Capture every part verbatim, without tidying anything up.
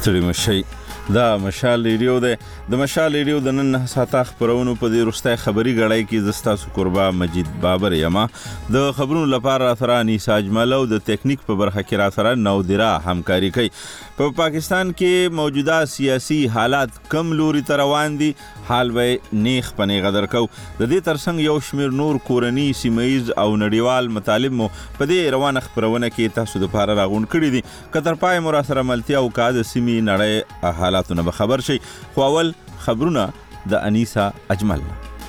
ستړي مشي. دا مشال ریډیو ده. د مشال ریډیو د نن ساته خبرونو په دې رسته خبري غړای کې زستا سکوربا مجید بابر یما د خبرونو لپاره فرانی ساجمل او د ټیکنیک په برخه کې را سره نودرا همکاري کوي. په پا پاکستان کې موجوده سیاسي حالات کم لوري تر روان دي. حال به نیخ پنې غدر کو. د دې ترڅنګ یو شمیر نور کورنی سیمایز او نړیوال مطالب مو په دې روانه خبرونه کې تاسو د لپاره راغون کړی دي. کتر پای مو را سره ملتیا او کاد سیمي نړۍ حالاتونه به خبر شي. خو اول خبرونه د انیسا اجمل.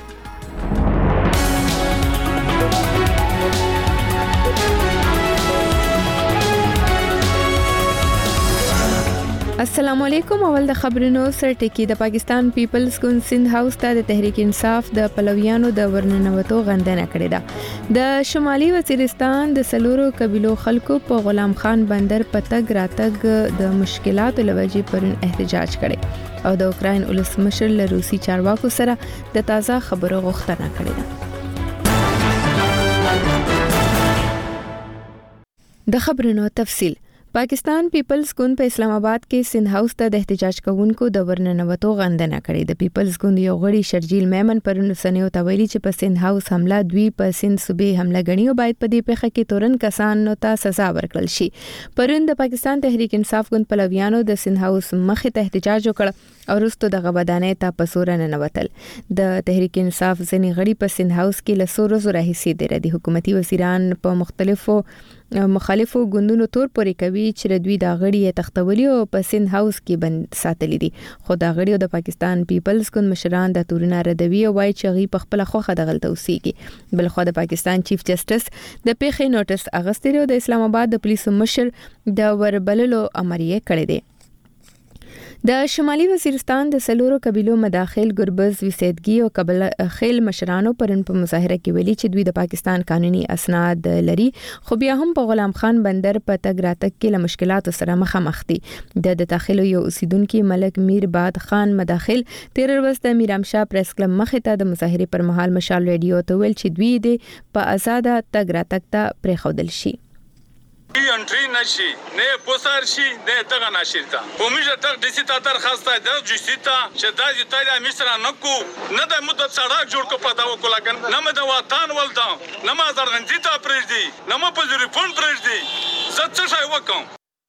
السلام علیکم. اول د خبرونو سر ټکی. د پاکستان پیپلز ګوند سند هاوس ته د تحریک انصاف د پلویانو د ورننوتو غندنه کړې ده. د شمالي وزیرستان د سلورو قبیلو خلکو په غلام خان بندر پتګ راتګ د مشکلاتو لوجې پرون احتجاج کړي او د اوکراین ولسمشر له روسي چارواکو سره د تازه خبرو غوښتنه کړې ده. د خبرونو تفصیل. پاکستان پیپلز ګوند په اسلام آباد کې سند هاوس ته د احتجاج کوونکو د ورننوتو غندنه کړې. د پیپلز ګوند یو غړي شرجیل میمن پرون سنیو تویلی چې په سند هاوس حمله دوی په سند صوبې حمله غنی او باید په دې پیښه کې تورن کسانو ته سزا ورکړل شي. پرون د پاکستان تحریک انصاف ګوند پلویانو د سند هاوس مخې ته احتجاج وکړ او وروسته د غبدانې ته پسور نه نوتل. د تحریک انصاف ځنی غړي په سند هاوس کې لسورو زره حصے دي. د حکومتي وزیران په مختلفو مخالفو ګوندونو تور پورې کوي چې دوی دا غړي تختولي او په سند هاوس کې بند ساتلي دي. خو دا غړي د پاکستان پیپلز ګوند مشران د تورونه ردوي او وايي چې غي په خپل خوخه د غلطه اوسېږي. بل خو د پاکستان چیف جسټس د پیښې نوټس اغستری او د اسلام آباد د پولیسو مشر د وربللو امر یې کړی دی. د شمالي وزیرستان د سلورو قبیلو مداخل ګربز وسیدګي او قبل خیل مشرانو پرن په مظاهره کې ویلي چې دوی د پاکستان قانوني اسناد لري خو بیا هم په غلام خان بندر په تګ راتګ کې له مشکلاتو سره مخامخ دي. د داخلو یو اوسیدونکو ملک میر باد خان مداخل تیر ورځ د میرامشاه پریس کلب مخې ته د مظاهره پر مهال مشال ریډیو ته ویل چې دوی د په آزاده تګ راتګ ته پریښودل شي. انټری نشي نه پوسار شي نه دغه نشي تا کومه تک د سیتا درخواسته د جوسیتا چې د ایتالیا مصر نه کو نه د مدت سړک جوړ کو پتا وکړه لګن نه مې د وطن ولدا نه ما زرغنځي تا پرېږدي نه ما په زری فون پرېږدي زه څه شای وکم.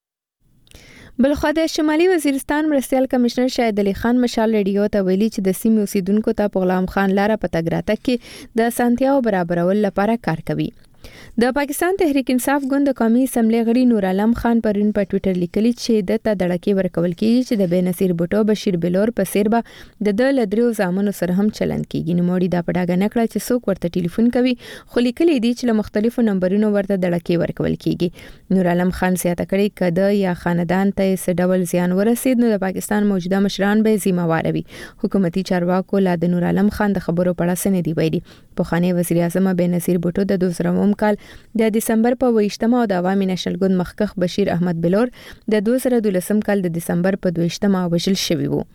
بلخو د شمالي وزیرستان مرستيال کمشنر شاهد علي خان مشال ریډیو ته ویلي چې د سیمې اوسیدونکو ته په غلام خان لاره په تګ راتګ کې د سانتیاو برابرول لپاره کار کوي. د پاکستان تحریک انصاف ګوند د قومي اسمبلی غړي نور عالم خان پرون په ټوئیټر لیکلي چې د ته دړکې ورکول کیږي چې د بنصیر بوټو بشیر بلور په سیربا د د لدریو زامنو سره هم چلند کیږي. نو موړي دا پډاګه نکړه چې څوک ورته ټلیفون کوي خو لیکلي دي چې له مختلفو نمبرونو ورته دړکې ورکول کیږي. نور عالم خان سیاته کړي کده یا خاندان ته سډول زیان ورسید نو د پاکستان موجوده مشران به ذمہوار وي. حکومتي چارواکو لا د نور عالم خان د خبرو په اړه سن دی ویلي. پخوانی وزیر اعظم بنصیر بوټو د دوه زره اووه کال د دسمبر په ویشتمه او د عوامي نشنل ګوند مخکخ بشیر احمد بلور د دوه زره دولسم کال د دسمبر په دویشتمه وژل شوی وو.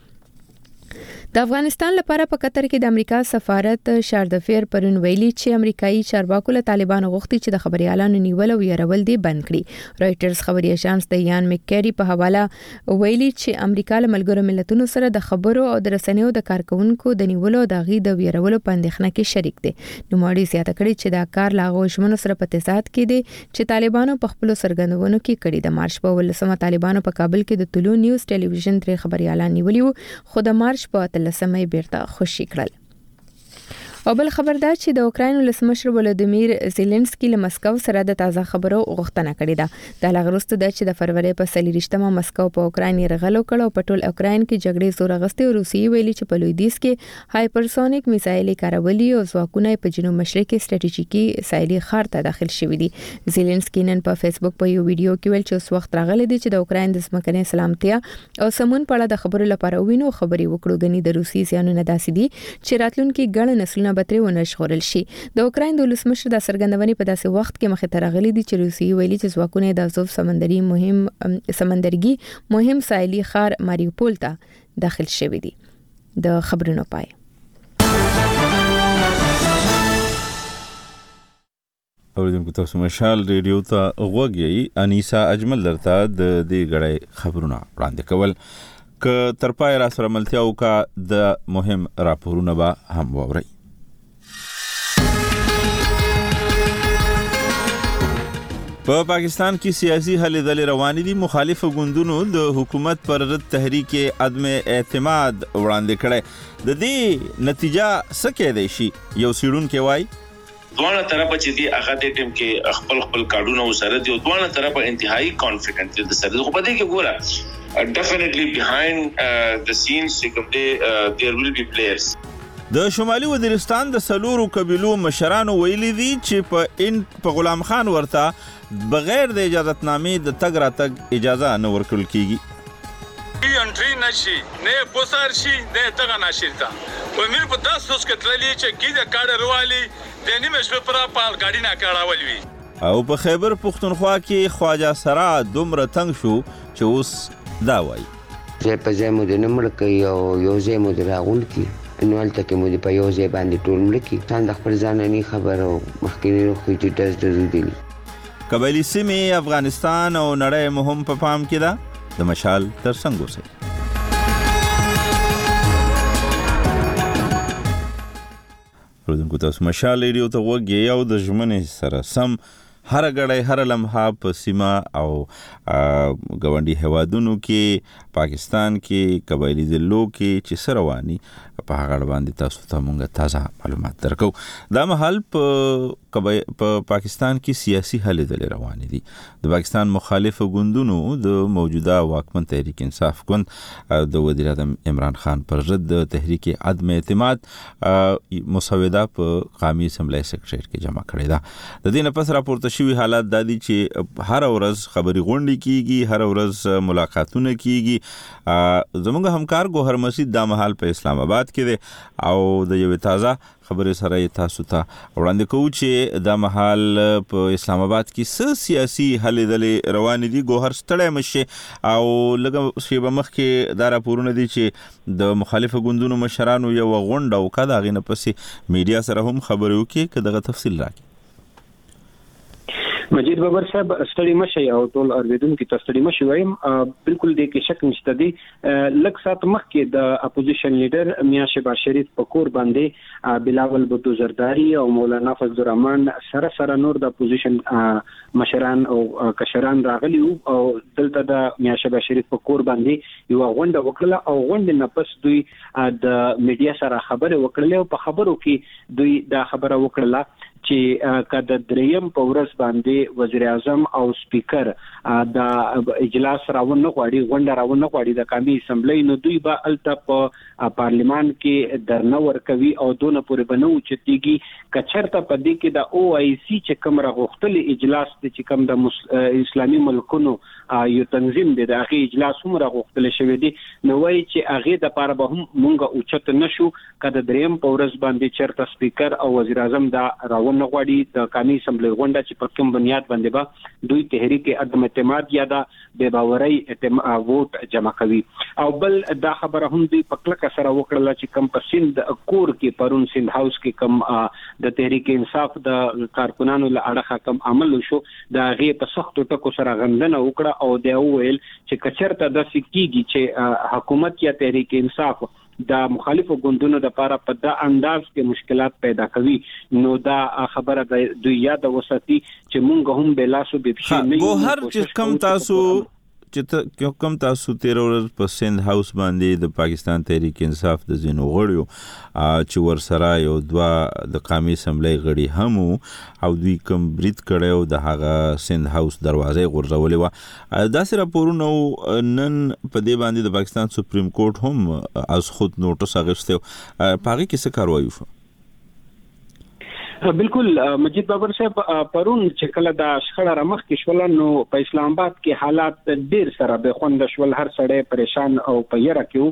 د افغانستان لپاره په قطر کې د امریکا سفارت شاردفیر پرون ویلي چې امریکایي چارواکو له طالبانو غوښتي چې د خبريالانو نیول او يرول دي بند کړي. رائټرز خبري اژانس د یان مککری په حواله ویلي چې امریکا له ملګرو ملتونو سره د خبرو او د رسنیو د کارکونکو د نیولو د غي د يرولو په اندېښنه کې شریک دي. نو ماړي زیاته کړي چې دا کار لاغو شمنو سره په تضاد کې دي چې طالبانو په خپل سرګندونو کې کړي. د مارچ په ولسمه طالبانو په کابل کې د طلوع نیوز ټلویزیون درې خبريالان نیولیو خو د مارچ په لسمه بیرته خوشی کړل. او بل خبردار چې د اوکراین ولسمشر ولودیمیر زيلنسکي له مسکو سره د تازه خبرو غوښتنه کړې ده. د لغرست د چې د فروری په سلیریشتمه مسکو په اوکراین رغلو کړو په ټول اوکراین کې جګړې زور غستې او روسي ویلي چې په لویدیس کې هایپرسونیک میسایل کارولي او ځواکونه په جنوب مشرق کې ستراتیژیکي سایلي خار ته داخل شوي دي. زيلنسکي نن په فیسبوک په یو ویډیو کې ویل چې اوس وخت راغلی دی چې د اوکراین د ځمکنۍ سلامتیا او سمون په اړه د خبرو لپاره وینو خبري وکړو. غني د روسي زیانونه داسې دي چې راتلونکي ګڼ نسلونه بتري ونه شغورل شي. د اوکراین د ولسمشر د سرګندونې په داسې وخت کې مخې ته راغلي دي چې روسي ویلي چې ځواکونه د ازوف سمندري مهم سمندرګي مهم ساحلي ښار ماریوپول ته داخل شوي دي. د خبرونو پای اوریدونکو تاسو مشال ریډیو ته غوږ یې انیسا اجمل درته د دې غړې خبرونه وړاندې کول ک تر پای را سره ملتیا او کا د مهم راپورونه به هم ووري. په پاکستان کې سیاسي هلې ځلې روانې دي. مخالف ګوندونو د حکومت پر رد تحریک عدم اعتماد وړاندې کړي. د دې نتیجه څه کېدای شي؟ یو سیړونکی وایي دوانه طرفه چې دی هغه د ټیم کې خپل خپل کارډونه وسره دي او دوانه طرفه انتهایی کانفیډنٹ دي د سره خو پدې کې ګوره ډیفینیټلی بیهایند د سینز چې کوم دی دیر ویل بی پلیئرز. د شمالي وزیرستان د سلورو قبیلو مشرانو ویلي دي چې په ان په غلام خان ورته بغیر د اجازهتنامې د تګ راتګ اجازه نه ورکول کیږي. ای انټری نشي نه پوسار شي نه تګ نشیرتا په میر په داس اوس کتللی چې کیده کاډ روالي د نیمه شپه پر پال گاډی نه کاړاول وی. او په خیبر پختونخوا کې خواجه سرا دومره تنگ شو چې اوس دا وایي چې په ځای مو د نمړ کوي او یو ځای مو د راغون کی نو الته کې مو د په یو ځای باندې ټول مړ کی ځان د خپل ځان نه خبر او مخکینی روخي چې داس د دي. قبایلی سیمې افغانستان او نړۍ مهم په پام کې ده. د مشال تر څنګ اوسئ. ورودونکو تاسو مشال ریډیو ته غوږ یې او د ژمنې سره سم هر غړی هر لمحه په سیمه او ګاونډي هوادونو کې پاکستان کې قبایلی ضلعو کې چې سره رواني په هغه باندې تاسو ته مونږه تازه معلومات درکو. دا مهال په په پاکستان کې سیاسي هلې ځلې روانې دي. د پاکستان مخالف ګوندونو د موجوده واکمن تحریک انصاف ګوند د وزیر اعظم عمران خان پر ضد د تحریک عدم اعتماد مسوده په قومي اسمبلی سیکریټریټ کې جمع کړې ده. د دې نه پس راپورته شوی حالات د دې چې هر ورځ خبري غونډې کیږي، هر ورځ ملاقاتونه کیږي. زموږ همکار ګوهر مسجد د مهال په اسلام آباد کې دی او د یو تازه خبرې سره تاسو ته وړاندې کوو چې د مهال په اسلام آباد کې څه سیاسي هلې ځلې روانې دي. ګوهر ستړی مشه او لږه شیبه مخکې دا راپورونه دي چې د مخالفو ګوندونو مشرانو یو غونډه وکړه، د هغې نه پسې میډیا سره هم خبرې وکړي که دغه تفصیل راکړي. مجید بابر صاحب ستړي مشي او ټول اوریدونکو ته ستړي مشي وایم. بالکل د کې شک نشته دی. لږ سات مخکې د اپوزیشن لیډر میاں شهباز شریف په کور باندې بلاول بوتو زرداری او مولانا فضل الرحمن سره سره نور د اپوزیشن مشران او کشران راغلي او دلته د میاں شهباز شریف په کور باندې یو غونډه وکړه او غونډه نه پس دوی د میډیا سره خبرې وکړلې او په خبرو کې دوی دا خبره وکړه چې کله دریم په ورځ باندې وزیر اعظم او سپیکر د اجلاس راون نه غواړي غونډه راون نه غواړي د قومي اسمبلی نو دوی به الته په پارلیمان کې درنه ورکوي او دونه پورې بنو چتيږي کچرته په دې کې د او آی سی چې کوم راغختل اجلاس چې کوم د اسلامي ملکونو یو تنظیم دی د هغه اجلاس هم راغختل شوی دی نو وایي چې هغه د پاره به هم مونږه اوچت نشو کله دریم په ورځ باندې چرته سپیکر او وزیر اعظم دا راون نه غواړي د قومي اسمبلی غونډه چې په کوم بنیاد باندې به دوی تحریک عدم اعتماد یا د بے باورۍ ووټ جمع کوي. او بل دا خبره هم دوی په کلکه سره وکړه چې کم په سند کور کې پرون سند هاوس کې کم د تحریک انصاف د کارکونانو له اړخه کم عمل شو دا غي په سختو ټکو سره غندنه وکړه او دا ویل چې کچرته د سکیږي چې حکومت یا تحریک انصاف دا مخالفو ګوندونو د لپاره په دا انداز کې مشکلات پیدا کوي نو دا خبره د دوی یاد وساتي چې مونږ هم بلاسو به شي نه یو هر چې کم تاسو چې کوم تاسو تیر ورځ په سند هاوس باندې د پاکستان تحریک انصاف د زینو غړیو چې ورسره یو دوا د قومي اسمبلی غړي هم او دوی کوم بریټ کړو د هغه سند هاوس دروازې غورځولې و دا سره پورونو نن په دې باندې د پاکستان سپریم کورټ هم از خود نوټس اغشته پاغي کې څه کاروایی شو. بالکل مجید بابر صاحب پرون چې کله د شخړه رمخ کې شول نو په اسلام آباد کې حالات ډیر سره به خوند شول هر سړی پریشان او په یره کې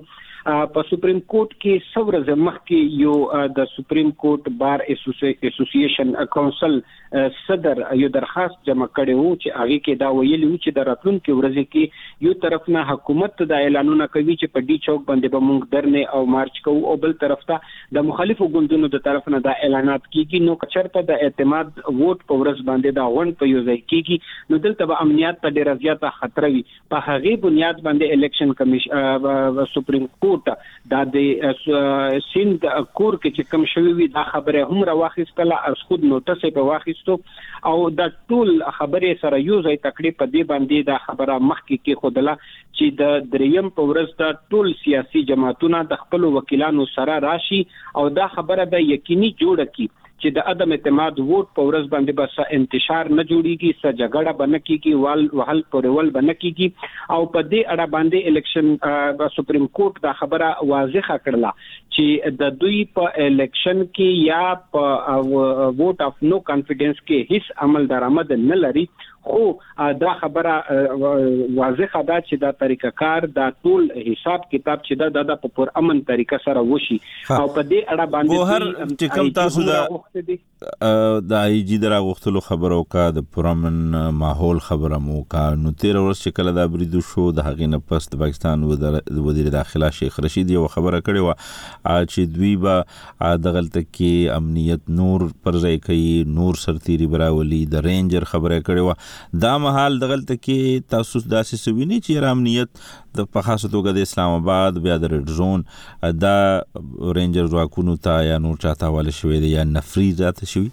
په سپریم کورټ کې څورز مخکې یو د سپریم کورټ بار اسوسییشن کونسل صدر یو درخواست جمع کړی وو چې هغه کې دا ویلي وو چې د راتلونکو ورځې کې یو طرف نه حکومت د اعلانونه کوي چې په ډي چوک باندې به موږ درنه او مارچ کوو او بل طرف ته د مخالفو ګوندونو د طرف نه د اعلانات کیږي نو کچرته د اعتماد ووټ په ورځ باندې دا غونډ په یو ځای کیږي نو دلته به امنیت ته ډیره زیاته خطر وي په هغه بنیاد باندې الیکشن کمیشن سپریم کورټ د سند کور کې چې کوم شوی وي دا خبره هم راوخیستله از خود نوټس په واخیستو او د ټول خبره سره یو ځای تکړه په دې باندې دا خبره مخکې کې خودله چې د دریم په ورځ د ټول سیاسي جماعتونو د خپل وکیلانو سره راشي او دا خبره به یقیني جوړه کی چې د عدم اعتماد ووټ په ورځ باندې بس انتشار نه جوړیږي س جګړه بنه کیږي وال وهل پرول بنه کیږي او په دې اړه باندې الیکشن سپریم کورټ دا خبره واضحه کړله چې د دوی په الیکشن کې یا په ووټ اف نو کانفیډنس کې هیڅ عمل درآمد نه لري خو دا خبره واضحه ده چې دا طریقه کار دا ټول حساب کتاب چې دا د په پر امن طریقه سره وشي او په دې اړه باندې هر چې کوم تاسو دا د آی جی درا غوښتلو خبرو کا د پرامن ماحول خبره مو کا نو تیر ورځ چې کله دا بریدو شو د هغې نه پس د پاکستان وزیر داخله شیخ رشید یو خبره کړې و چې دوی به دغلته کې امنیت نور پر ځای کوي نور سرتیری براولي د رینجر خبره کړې و دا مهال دغلته کې تاسو داسې سوینه چې امنیت د په خاصه توګه د اسلام آباد بیا د ریډ زون دا رینجر ځواکونو ته یا نور چاته حواله شوی دی یا نفري ذات شوی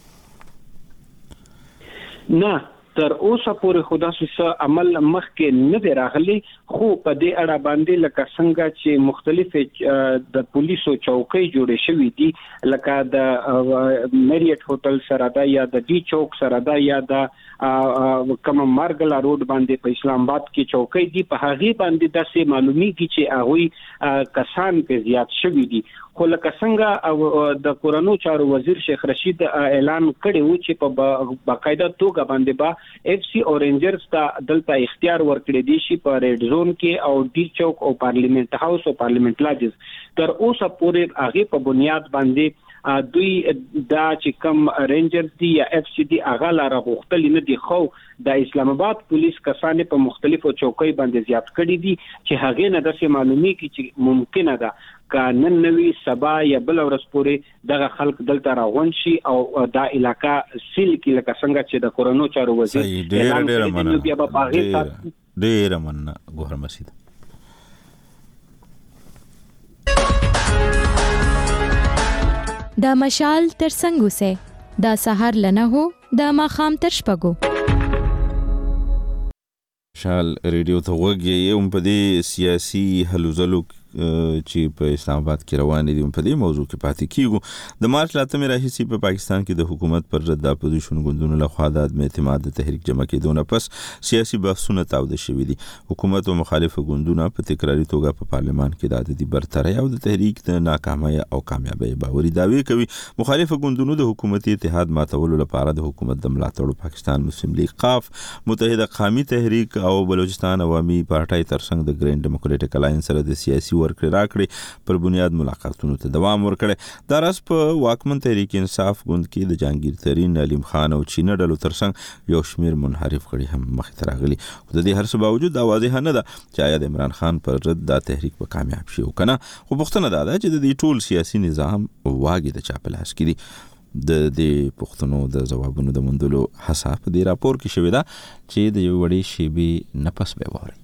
نه تر اوسه پورې خدا سره عمل مخ کې نه دی راغلی خو په دې اړه باندې لکه څنګه چې مختلف د پولیسو چوکۍ جوړې شوې دي لکه د میریټ هوټل سره دا یا د ډي چوک سره دا یا د کوم مارګلا روډ باندې په اسلام آباد کې چوکۍ دي په هغه باندې داسې معلومیږي چې هغه کسان په زیات شوي دي خو لکه څنګه د کورونو چارو وزیر شیخ رشید اعلان کړی و چې په باقاعده توګه باندې با اف سی اورنجرز ته دلته اختیار ورکړی دی شي په ریډ زون کې او ډي چوک او پارلیمنت هاوس او پارلیمنت لاجز تر اوسه پورې هغه په بنیاد باندې دوی دا چې کم رینجرز دی یا اف سی دی هغه لاره غوښتل نه دي خو د اسلام آباد پولیس کسانې په مختلفو چوکۍ باندې زیات کړي دي چې هغه نه داسې معلومیږي چې ممکنه ده کانن نوی سبا یا بل ورځ پورې دغه خلک دلته راغون شي او دا علاقہ سیل کې لکه څنګه چې د کورونو چارو وزیر ډېر ډېر مننه ډېر مننه ګوهر مسید دا مشال تر څنګه وسه دا سحر لنه هو دا ماخام تر شپګو شال ریډیو ته وګورئ هم په دې سیاسي هلوځلو چې په اسلام آباد کې روان دي په دې موضوع کې پاتې کیږو د مارچ لاتمې راهیسې په پاکستان کې د حکومت پر ضد د اپوزیشن ګوندونو لخوا د عدم اعتماد د تحریک جمع کېدو نه پس سیاسي بحثونه تاوده شوي دي حکومت او مخالف ګوندونه په تکراري توګه په پارلمان کې د عددي برتري او د تحریک د ناکامۍ او کامیابی باوري دعوی کوي مخالف ګوندونو د حکومتي اتحاد ماتولو لپاره د حکومت د ملاتړ پاکستان مسلم لیگ قاف متحده قومي تحریک او بلوچستان عوامي پارټي ترڅنګ د ګرین ډیموکراټک الاینس سره د سیاسي ورکړې راکړې پر بنیاد ملاقاتونو ته دوام ورکړي دا راز په واکمن تحریک انصاف ګوند کې د جهانگیر ترین علیم خان او چینه ډلو ترڅنګ یو شمیر منحرف کړي هم مخې ته راغلي خو د دې هر څه باوجود دا واضح نه ده چې آیا د عمران خان پر ضد دا تحریک به کامیاب شي او کنه خو پوښتنه ده چې د دې ټول سیاسي نظام واګي د چا په لاس کې دي د دې پوښتنو د ځوابونو د موندلو هڅه په دې راپور کې شوې ده چې د یو وړي شیبې نفس به ووري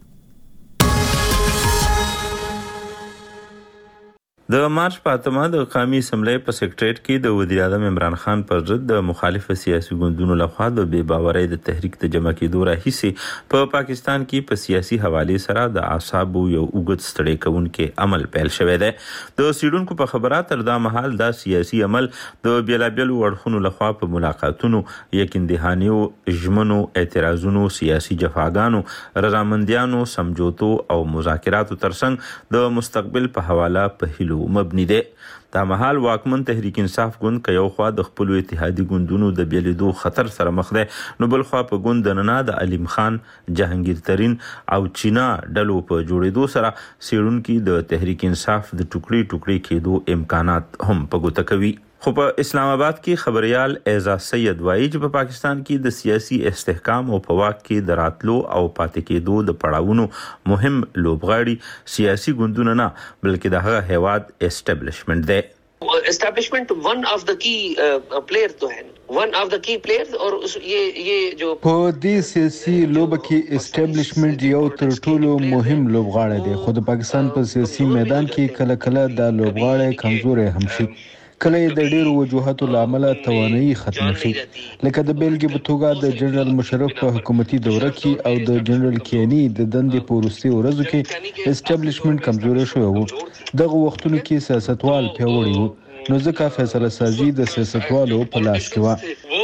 د مارچ په اتمه د قومي اسمبلی په سیکریټریټ کې د وزیر اعظم عمران خان پر ضد د مخالف سیاسي ګوندونو لخوا د بې باورۍ د تحریک ته جمع کېدو راهیسې په پاکستان کې په سیاسي حوالې سره د اعصابو یو اوږد ستړی کوونکی عمل پیل شوی دی د سیډونکو په خبره تر دا مهال دا سیاسي عمل د بیلابیلو اړخونو لخوا په ملاقاتونو یقیندهانیو ژمنو اعتراضونو سیاسي جفاګانو رضامندیانو سمجوتو او مذاکراتو ترڅنګ د مستقبل په حواله په هیلو مبني دی دا مهال واکمن تحریک انصاف ګوند که یو خوا د خپلو اتحادي ګوندونو د بیلیدو خطر سره مخ دی، نو بل خوا په ګوند دننه د علیم خان، جهانگیر ترین او چینا ډلو په جوړېدو سره څېړونکي د تحریک انصاف د ټوکړي ټوکړي کېدو امکانات هم په ګوته کوي. خو په اسلام آباد کې خبريال اعزاز سید وایي چې په پاکستان کې د سیاسي استحکام او په واک کې د راتلو او پاتې کېدو د پړاوونو مهم لوبغاړي سیاسي ګوندونه نه بلکې د هغه هیواد اسټابلیشمنت دی. اسٹیبلشمنٹ ون آف دا کی پلیئر تو ہے ون آف دا کی پلیئرز اور یہ یہ جو په دې سیاسي لوبه کې اسټابلیشمنت یو تر ټولو مهم لوبغاړی دی، خو د پاکستان په سیاسي میدان کې کله کله دا لوبغاړی کمزوری هم شي، کله د ډیرو وجوهاتو لامل توانایي ختم شي، لکه د بیلګې په توګه د جنرال مشرف په حکومتي دوره کې او د جنرال کیانی د دندې په وروستي ورځو کې اسټابلیشمنت کمزوری شوی و. دغه وختونو کې سیاستوال پیاوړي وو، نو ځکه فیصله سازي د سیاستوالو په لاس کې وه.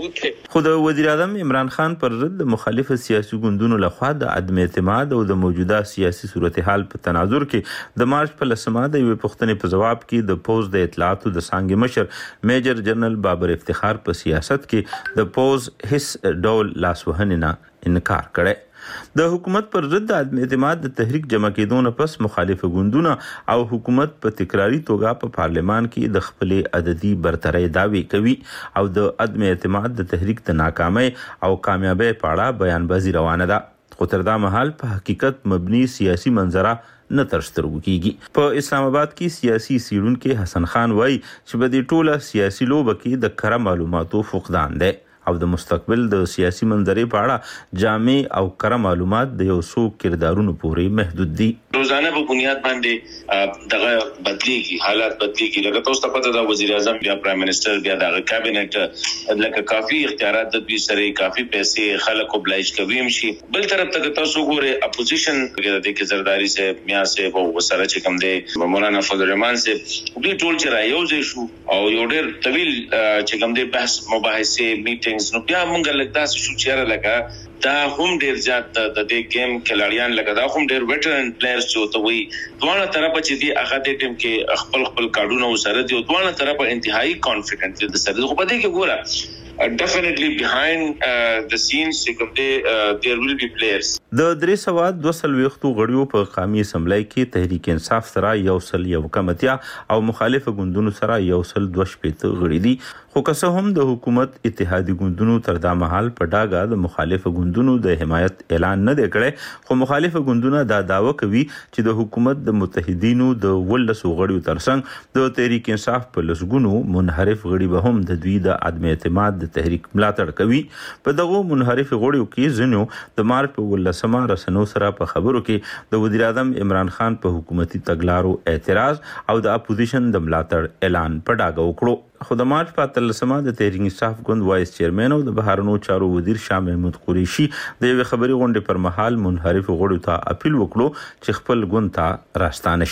خو د وزیر اعظم عمران خان پر ضد د مخالف سیاسي ګوندونو لخوا د عدم اعتماد او د موجوده سیاسي صورتحال په تناظر کې د مارچ په لسمه د یوې پوښتنې په ځواب کې د پوز د اطلاعاتو د څانګې مشر میجر جنرال بابر افتخار په سیاست کې د پوز هیڅ ډول لاسوهنې نه انکار کړی. د حکومت پر ضد د عدم اعتماد د تحریک جمع کېدو نه پس مخالف ګوندونه او حکومت په تکراری توګه په پارلمان کې د خپلې عددي برترۍ دعوی کوي او د عدم اعتماد د تحریک د ناکامۍ او کامیابۍ په اړه بیانبازي روانه ده، خو تر دا مهال په حقیقت مبني سیاسي منظره نه تر سترګو کیږي. په اسلام آباد کې سیاسي څېړونکی حسن خان وایي چې په دې ټوله سیاسي لوبه کې د کره معلوماتو فقدان دی او د مستقبل د سیاسي منظرې په اړه جامع او کره معلومات د یو څو کردارونو پورې محدود دي. روزانه په بنیاد باندې دغه بدلیږي، حالات بدلیږي، لکه تاسو ته پته ده وزیر اعظم بیا پرایم منسٹر بیا دغه کابینټ لکه کافي اختیارات د دوی سره کافي پیسې خلک اوبلایج کوي شي. بل طرف ته تاسو ګوره اپوزیشن کې د کې زرداری سے میا سے او وسره چې کوم دی مولانا فضل الرحمن سے دوی ټول چې رايو شو او یو ډېر طویل چې کوم دی بحث مباحثه میټینګ نو بیا مونږ لکه تاسو شو چیرې لکه دا هم ډیر زیات د دې گیم کلاړیان لکه دا هم ډیر ویټرن پلیئرز چې ته وي دوه طرفه چې دی هغه د ټیم کې خپل خپل کارډونه وسره دي او دوه طرفه انتهایی کانفیډنٹ دي سره خو پدې کې ګوره definitely behind uh, the scenes uh, there will be players. د درې سوه دوه څلوېښتو غړیو په قومي اسمبلی کې تحریک انصاف سره یو سل یو کمتیا او مخالف ګوندونو سره یو سل دوه شپېته غړي دي، خو که څه هم د حکومت اتحادي ګوندونو تر دا مهال په ډاګه د مخالف ګوندونو د حمایت اعلان نه دی کړی، خو مخالف ګوندونه دا دعوه کوي چې د حکومت د متحدینو د ولسو غړیو ترڅنګ د تحریک انصاف په لسګونو منحرف غړي به هم د دوی د عدم اعتماد تحریک ملاتړ کوي. په دغه منحرف غړیو کې ځینو د مارچ په ولسمه رسنو سره په خبرو کې د وزیر اعظم عمران خان په حکومتي تګلارو اعتراض او د اپوزیشن د ملاتړ اعلان په ډاګه وکړو. خو د مارچ په اتلسمه د تحریک انصاف ګوند وایس چیرمن او د بهرنیو چارو وزیر شاه محمود قریشي د یوې خبري غونډې پر مهال منحرف غړو ته اپیل وکړو چې خپل ګوند ته راستانه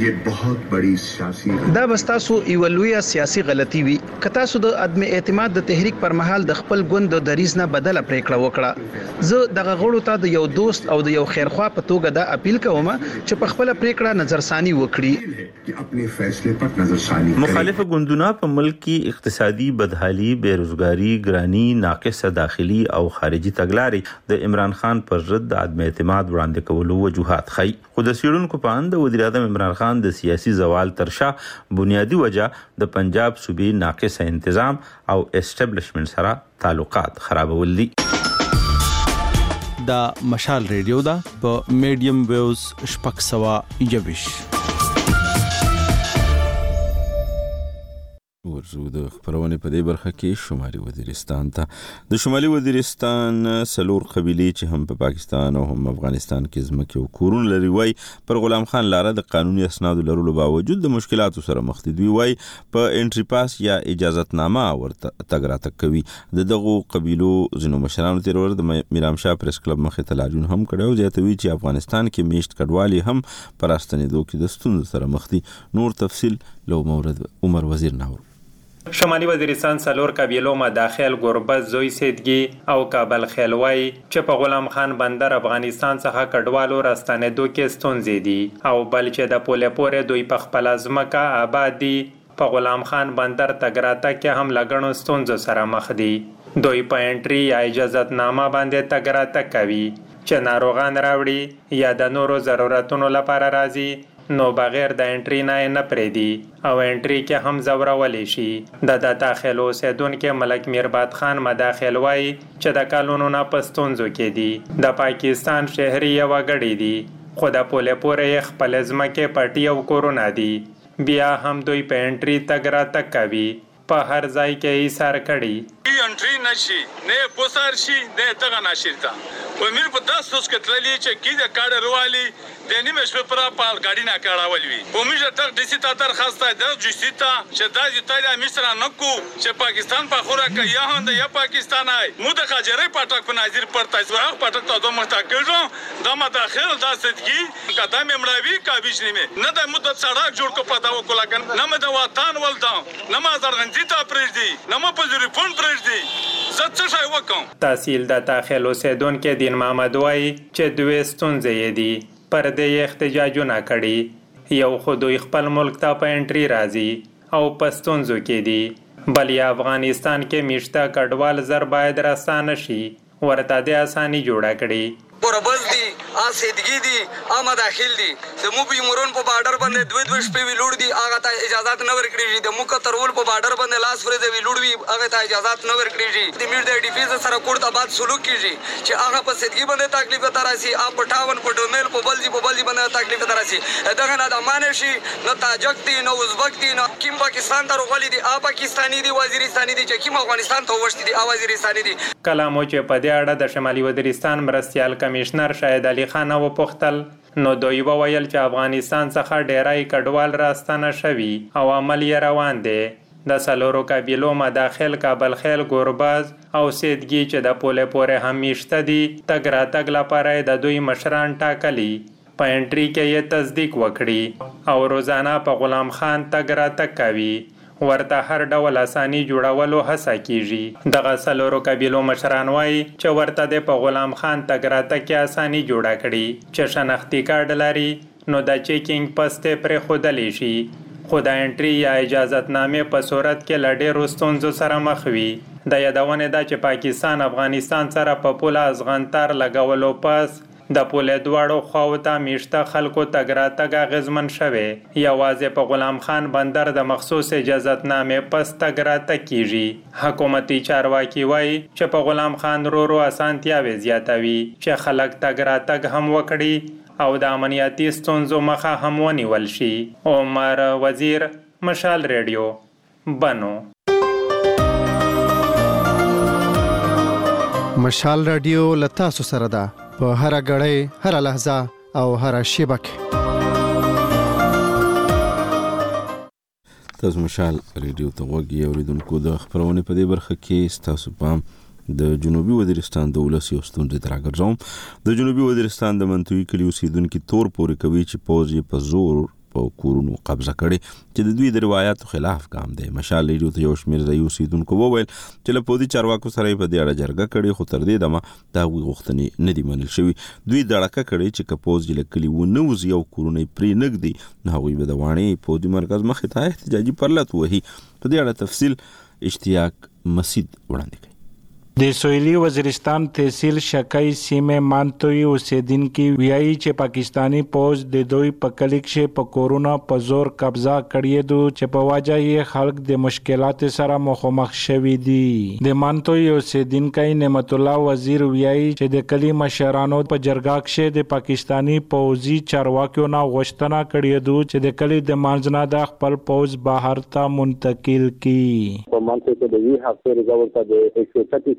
شي. دا بستاسو ایولویا سیاسي غلطي وي، کتا سو د عدم اعتماد د تحریک پر مهال د خپل ګوند د دریز نه بدله پریکړه وکړه. زه دغه غړو ته د یو دوست او د یو خیرخوا په توګه دا اپیل کوم چې په خپل پریکړه نظرثانی وکړي. مخالف ګوندونه په ملک کې اقتصادي بدحالي، بیروزګاری، ګرانی، ناقصه داخلي او خارجي تګلارې د عمران خان پر ضد د عدم اعتماد وړاندې کولو وجوهات ښيي، خو د څېړونکو په اند د وزیر اعظم عمران خان د سیاسي زوال تر شا بنیادی وجه د پنجاب صوبې ناقصه انتظام او اسټابلیشمنت سره تعلقات خرابول دي. دا مشال ریډیو دا په میډیم ویوز شپږ سوه یوویش. ورزو د خبرونه په دې برخه کې شمالي وزیرستان ته د شمالي وزیرستان سلور قبيلې چې هم په پاکستان او هم افغانستان کې ځمکې او کورونه لري وای پر غلام خان لاره د قانوني اسناد لرلو باوجود د مشکلاتو سره مخ دي. وای په انټری پاس یا اجازهتنامه ورته تګ راتګ کوي. د دغو قبيلو ځینو مشرانو تیر ور د میرام شاه پریس کلب مخې ته لاریون هم کړو، زیاتوي چې افغانستان کې میشت کډوالي هم پر استنیدو کې د ستونزو سره مخ دي. نور تفصیل لو مورد عمر وزیر ناور. شمالي وزیرستان څلور قبیلو مداخل ګربز زوی سیدګي او کابل خیلوای چې په غلام خان بندر افغانستان څخه کډوالو راستنېدو کې ستونزې دي او بل چې د پولې پورې دوی په خپل ځمکه آباد دي په غلام خان بندر تګراته کې هم لګڼو ستونزو سره مخ دي. دوی په انټري یا اجازت نامه باندې تګراته کوي چې ناروغان راوړي یا د نورو ضرورتونو لپاره راځي نو بغیر د انټری نه نه پریدي او انټری کې هم زورولې شي. د د داخل اوسیدونکو ملک میرباد خان مداخل وای چې د کالونو نه پستونزو کې دي د پاکستان شهري یو غړي دي خو د پوله پورې خپل ځمکه پټي او کورونا دي بیا هم دوی په انټری تګ را تک کوي په هر ځای کې یې سار کړي انټری نشي نه پوسار شي نه تګ نشیرتا و میر په تاسو کې تللی چې کیده کاډ روالي د نیمه شپه پر پال ګاډی نه کاړاول وی په میجه تک د سیتا تر خاصه د جوسیتا چې د ایتالیا مصر نکو چې پاکستان په خوره کې یا هند یا پاکستان آی مو د خاجره پټک په نظر پر تاسو هغه پټک ته دوه مستقل د مداخل د صدقي قدم امراوي کابیش نیمه نه د مدت سړک جوړ کو پتا وکړه کنه نه د وطن ولدا نه ما زرغنځي ته پرېږدي نه ما په زریفون پرېږدي زه څه شای وکم. تحصیل د داخل اوسیدونکو دین محمد وای چې دوی ستونزې دي پر دې احتجاجونه کړي یو خو دوی خپل ملک ته په انټری راځي او پستونزو کې دي بل یا افغانستان کې میشته کډوال زر باید راستانه شي ورته د اساني جوړه کړي ګربز دي اسیدګي دي ا مداخل دي د مو په مورون په بارډر باندې دوه دوه شپې ویلوړ دي هغه ته اجازه نه ورکړي د مو کترول په بارډر باندې لاس فرې د ویلوړ وی هغه ته اجازه نه ورکړي د میر د ډیفینس سره کوړه بعد سلوک کیږي چې هغه په سیدګي باندې تکلیف تراسي ا پټاون په ډومل په بلجی په بلجی باندې تکلیف تراسي دغه نه د مانشي نه تاجک دي نه ازبک دي نه کیم پاکستان ته روغلي دي ا پاکستاني دي وزیرستاني دي چې کیم افغانستان ته وشتي دي ا وزیرستاني دي. کلامو چې په دې اړه د شمالي وزیرستان مرستيال کمشنر شاهد علي خان و پختل نو دوی وویل چې افغانستان څخه ډیرای کډوال راستانه شوي او عمل یې روان دی. د سلورو قبیلو مداخل کابل خیل ګورباز او سیدګي چې د پوله پورې هم میشته دي تګ راتګ لپاره د دوی مشران ټاکلي په انټری کې یې تصدیق وکړي او روزانه په غلام خان تګ راتګ کوي ورته هر ډول اساني جوړولو هڅه کیږي. دغه سلورو قبیلو مشران وایي چې ورته د په غلام خان تګ راتګ کې اساني جوړه کړي چې شناختی کارت لري نو د چیکینګ پسته پر خودلی شي خو د انټری یا اجازت نامې په صورت کې لډې ستونزو سره مخ وي. د یادونه ده چې پاکستان افغانستان سره په پوله ازغنتر لګولو پس د پوله دواړو خواو ته میشته خلکو تګ راتګ اغیزمن شوی یوازې په غلام خان بندر د مخصوص اجازت نامې پس تګ راتګ کیږي. حکومتي چارواکي وایي چې په غلام خان رو رو اسانتیاوي زیاتوي چې خلک تګ راتګ هم وکړي او د امنیتي ستونزو مخه هم ونیول شي. عمر وزیر، مشال ریډیو، بنو. مشال رادیو لتا سو سره ده په هر غړې هر لحظه او هر شیبه کې. تاسو مشال ریډیو ته وګورئ اوریدونکو د خبرونه په دې برخه کې ستاسو پام د جنوبي وزیرستان د ولسی اوستون د راګرځوم. د جنوبي وزیرستان د منطقي کلی اوسیدونکو تور پورې کوي چې پوز یې په زور په کورونو قبضه کړي چې د دوی د روایتو خلاف کام دی. مشال ریډیو ته یو شمېر ځایي اوسیدونکو وویل چې له پوځي چارواکو سره په دې اړه جرګه کړې خو تر دې دمه د هغوی غوښتنې نه دي منل شوي. دوی دړکه کړې چې که پوځ له کلي ونه وځي او کورونه یې پرې نږدي نو هغوی به د واڼې پوځي مرکز مخې ته احتجاجي پرلت وهي. په دې اړه تفصیل اشتیاق مسید وړاندې کوي. د سویلي وزیرستان تحصیل شکای سیمه مانتوي اوسیدونکو ویایي چې پاکستانی پوز د دوی په کلیک شه په کورونا په زور قبضه کړی دو چې په واجه یې خلک د مشکلات سره مخامخ شوي دي. د مانتوي اوسیدونکو نعمت الله وزیر ویایي چې د کلی مشرانو په جرګه کې د پاکستانی پوزي چارواکیو نه غوښتنه کړې دو چې د کلی د مانځنه د خپل پوز بهر ته منتقل کړي. په مانتوي کې د وی هفته رضاوت د ایک سو تینتیس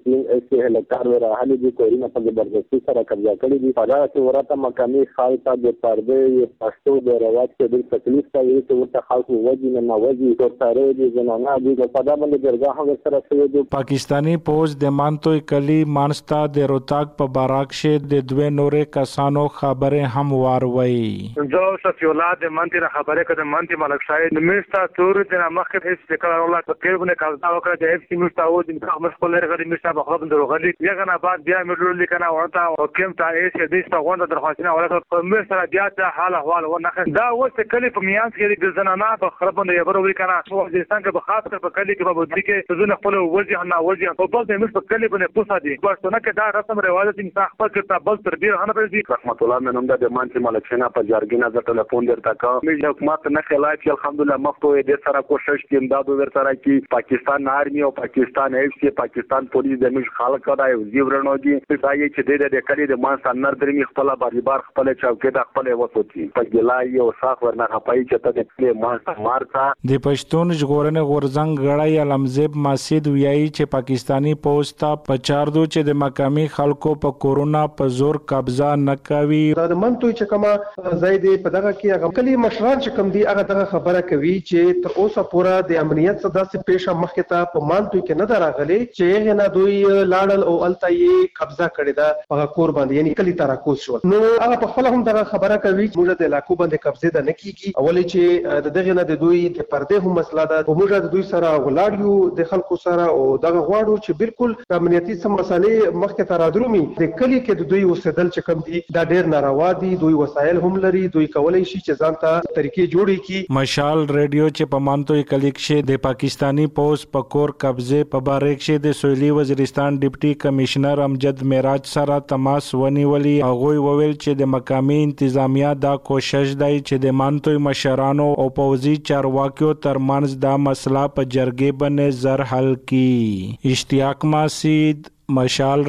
تین ایسے هلیکار راهلي دي کورونه په زبردستي سره قبضه کړي دي. په دا کې ورته مقامي خالصه د پردې پښتو د رواج کې د تکلیف کوي چې ورته خلکو وځي نه وځي ورته دي زنانه دي په دا باندې درګاه ور سره شوی دي. پاکستانی پوز د مانتوي کلی مانستا د روتاک په باراکشه د دوه نورې کسانو خبره هم واروي. جو شفی اولاد مانتی را خبره کده مانتی ملک شاید نمیستا تور د مخکې هیڅ ذکر اولاد په کې باندې کاغذ وکړه د اف سی مستا و د مخکې لري غړي مستا په خپل دروغلي یغه بعد بیا مې لیکنه ورته او کوم تا ایس دې څه غونډه درخواستنه ولته په مې سره بیا ته حال احوال ونه دا اوس کلی په میانس کې د زنانه په خرابونه یې ورو وکنه په افغانستان کې په خاص کر په کلی کې په بدري کې زونه خپل وځي نه وځي او په دې مې په کلی باندې پوسا دي ورته کې دا رسم رواج دي چې خپل کړه بل تر دې هنه په دې رحمت الله مې نوم د مانتی ملکشنا په جارګینا د ټلیفون درته کا مې حکومت نه خلای الحمدلله مفتو دې سره کوشش کې امداد ورته کی پاکستان آرمی او پاکستان ایف سی پاکستان پولیس د مش خلک را یو زیورنوږي چې چې د دې کلی د مان سنر درمي خپل بار بار خپل چوکې د خپل وسوتی په ګلای او صاف ورنه خپای چې ته د کلی مان مارتا د پښتون ژغورنې غورزنګ غړای علمزیب مسجد ویایي چې پاکستانی پوسټا په چاردو چې د مقامی خلکو په کورونا په زور قبضه نه کوي. د منتوي چې کما زید په دغه کې هغه کلی مشران چې کم دي هغه دغه خبره کوي چې تر اوسه پورې د امنیت څخه داسې پیښه مخکې ته په مانتوي کې نه دراغلي چې هغه نه دوی لاړل او الته یې قبضه کړی دا په کور باندې یعنی کلی تراکوز شو. نو هغه په خپل هم دغه خبره کوي چې موږ د علاقو باندې قبضه ده نه کیږي اولې چې د دغه نه د دوی د پردې هم مسله ده او موږ د دوی سره ولاړ یو د خلکو سره او دغه غواړو چې بالکل امنیتي سم مسلې مخکې ته رادرومي د کلی کې د دوی وسیدل چې کم دي دا ډیر ناروا دي. دوی وسایل هم لري دوی کولای شي چې ځان ته طریقې جوړي کی. مشال ریډیو چې په مانتوي کلی کې د پاکستانی پوز په کور قبضه په باره کې د سویلي وزیرستان ډیپټي کمشنر امجد معراج سره تماس ونیولي. هغه وویل چې د مقامی انتظامیه دا کوشش دی چې د مانتوي مشرانو او پوزي چارواکیو ترمنځ دا مسله په جرګې باندې زر حل کړي. اشتیاق مسجد مشال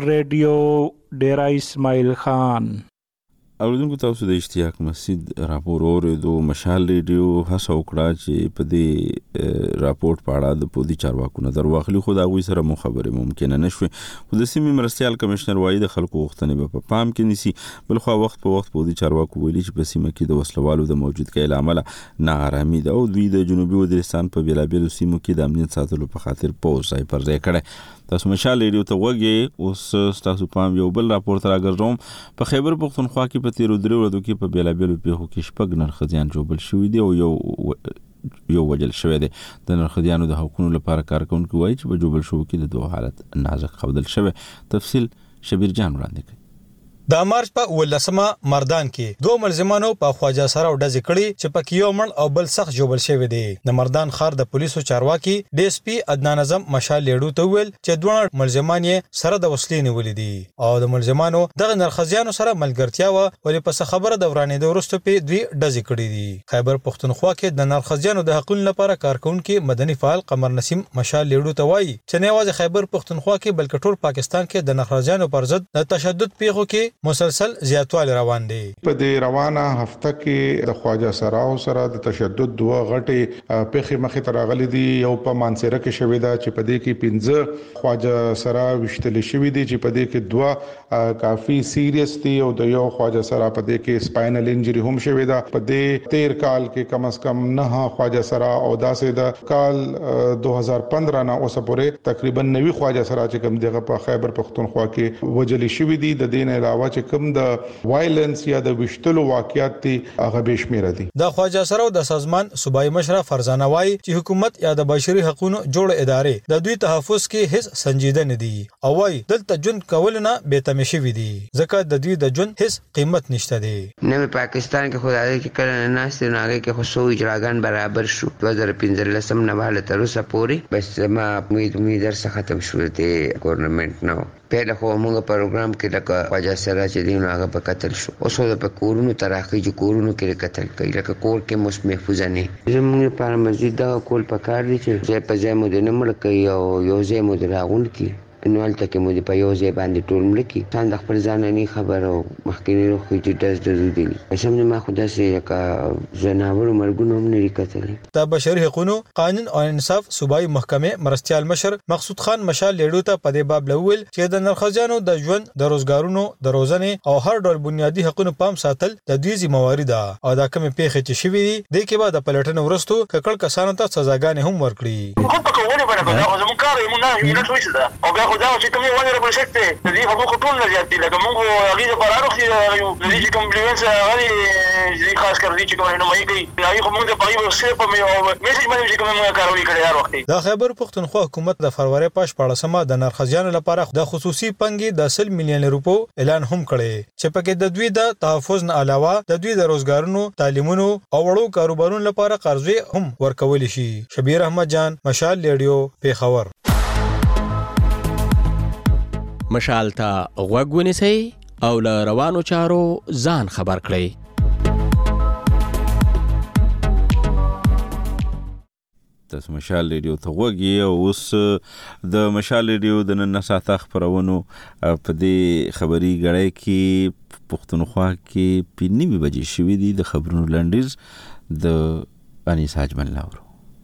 ریډیو ډیرا اسماعیل خان. اوریدونکو تاسو د اشتیاق مسجد راپور اوریدو. مشال ریډیو هڅه وکړه چې په دې راپورټ په اړه د پوزي چارواکو نظر واخلي خو دا غوي سره مو خبره ممکنه نشوي. خو د سیمې مرستيال کمشنر وایي د خلکو غوښتنې په پام کې نیسي. بل خو وخت په وخت پوزي چارواکو ویلي چې په سیمه کې د وسلوالو د موجودګۍ لامل ناارامي ده او دوی د جنوبي وزیرستان په بیلابیلو سیمو کې د امنیت ساتلو په خاطر پوز ځای پر ځای کړي. تاسو مشال ریډیو ته وګورئ. اوس تاسو پام یو بل راپور تر راګرځوم. په خیبر پختونخوا کې په تیرو درې ورځو کې په بیلابیلو پیښو کې شپږ نرخديان جوړ شوي دي او یو یو وجل شوی دی. د نرخديانو د حقوقو لپاره کارکونکو وایي چې په جوړ شو کې د دوه حالت نازک خودل شوی. تفصیل شبیر جان وړاندې کوي. د مارچ په ولسمه مردان کې دوه ملزمانو په خواجه سره ډز کړي چې په یو مړ او بل سخت جوړ شوی دی. د مردان خار د پولیسو چارواکي ډي اس پي عدنان اعظم مشال لیډو ته ویل چې دوه ملزمان یې سره د وسلې نیولې دي او د ملزمانو دغه نرخزیانو سره ملګرتیا و ولې په خبره د ورانې د ورستو په دوی ډز کړي دي. خیبر پختونخوا کې د نرخزیانو د حقوقو لپاره کارکونکو مدني فعال قمر نسیم مشال لیډو ته وایي چې نه واځي خیبر پختونخوا کې بلکې ټول پاکستان کې د نرخزیانو پر ضد د تشدد پیښو کې مسلسل زیاتوالی روان دي. په دې روانه هفته کې د خواجه سراو سره د تشدد دوه غټي پیښې مخې ته راغلي دي. یو په مانسره کې شوې ده چې په دې کې پنځه خواجه سرا وشتل شوې دي چې په دې کې دوه کافي سیریس دي او د یو خواجه سرا په دې کې سپاینل انجری هم شوې ده. په دې تیر کال کې کم از کم نه خواجه سرا او داسې د کال دوه هزار پندرہ نه اوسه پورې تقریبا نوي خواجه سرا چې کوم دغه په خیبر پختونخوا کې وجل شوې دي. د دین علاوه چې کوم د وایلنس یا د وشتلو واقعیت دي هغه به شمیره دي. د خواجه سره د سازمان صوبایي مشر فرزانه وای چې حکومت یا د بشري حقوقو جوړ ادارې د دوی تحفظ کې هیڅ سنجیده نه دي او وای دلته جون کول نه به تمشي وي دي ځکه د دوی د جون هیڅ قیمت نشته دي. نه پاکستان کې خدای کې کله نه ناس نه هغه کې خو سو اجراګان برابر شو دوه هزار پنځه لسم نه واله تر اوسه پورې بس ما امید امید در څخه ختم شو ته ګورنمنت نو پهله خو موږ پروګرام کې لکه خواجه سره چې دی نو هغه په قتل شو اوس د کورونو تراخی چې کورونو کې قتل کوي لکه کور کې مس محفوظ نه زموږ لپاره مزید دا کول پکار دي چې ځای په ځای مو د نمړ کوي او یو ځای مو د راغون کی نو الته کې مو په یو ځای باندې ټول ملکی ځان د خپل ځان نه خبر او مخکینی روخ چې داس د دي اسم نه ما خدا سي کا زناور مرګونو هم نه کتلې د بشري حقوقو قانون او انصاف صوبایي محکمه مرستيال مشر مقصود خان مشال لیډو ته په دې باب لول چې د نرخزانو د ژوند د روزګارونو د روزنې او هر ډول بنیادی حقوقو پام ساتل د دوی ذمہواری ده او دا کوم پیښه چې شوې دي د کې بعد پلټنه ورستو ککړ کسانو ته سزاګانې هم ورکړي خو په کومه باندې دا زموږ کار یې مونږ نه نه شوي ده او بیا خو دا چې کومه ونه پروجیکټ د دې حقوق ټول نه زیات دي لکه موږ هغه د قرارو چې یو د دې کمپلیمنټس هغه دې خاص کر دي چې کومه نه مې کوي هغه موږ د پای په سیپ په یو میسج باندې چې کومه کاروي کړی هر وخت د خیبر پختونخوا حکومت د فروری پاش پاړسمه د نرخزیانو لپاره د خصوصي پنګي د سل میلیون روپو اعلان هم کړی چې پکې د دوی د تحفظ نه علاوه د دوی د روزګارونو تعلیمونو او وړو کاروبارونو لپاره قرضې هم ورکول شي. شبیر احمد جان، مشال ریډیو، پیښور. مشال ته غوږ ونیسئ او له روانو چارو ځان خبر کړئ. تاسو مشال ریډیو ته غوږی او اوس د مشال ریډیو د نن ساعته خبرونو په دې خبري غړې کې پښتونخوا کې په نیمه بجې شوې دي د خبرونو لنډیز د انیس حاجمل لاورو.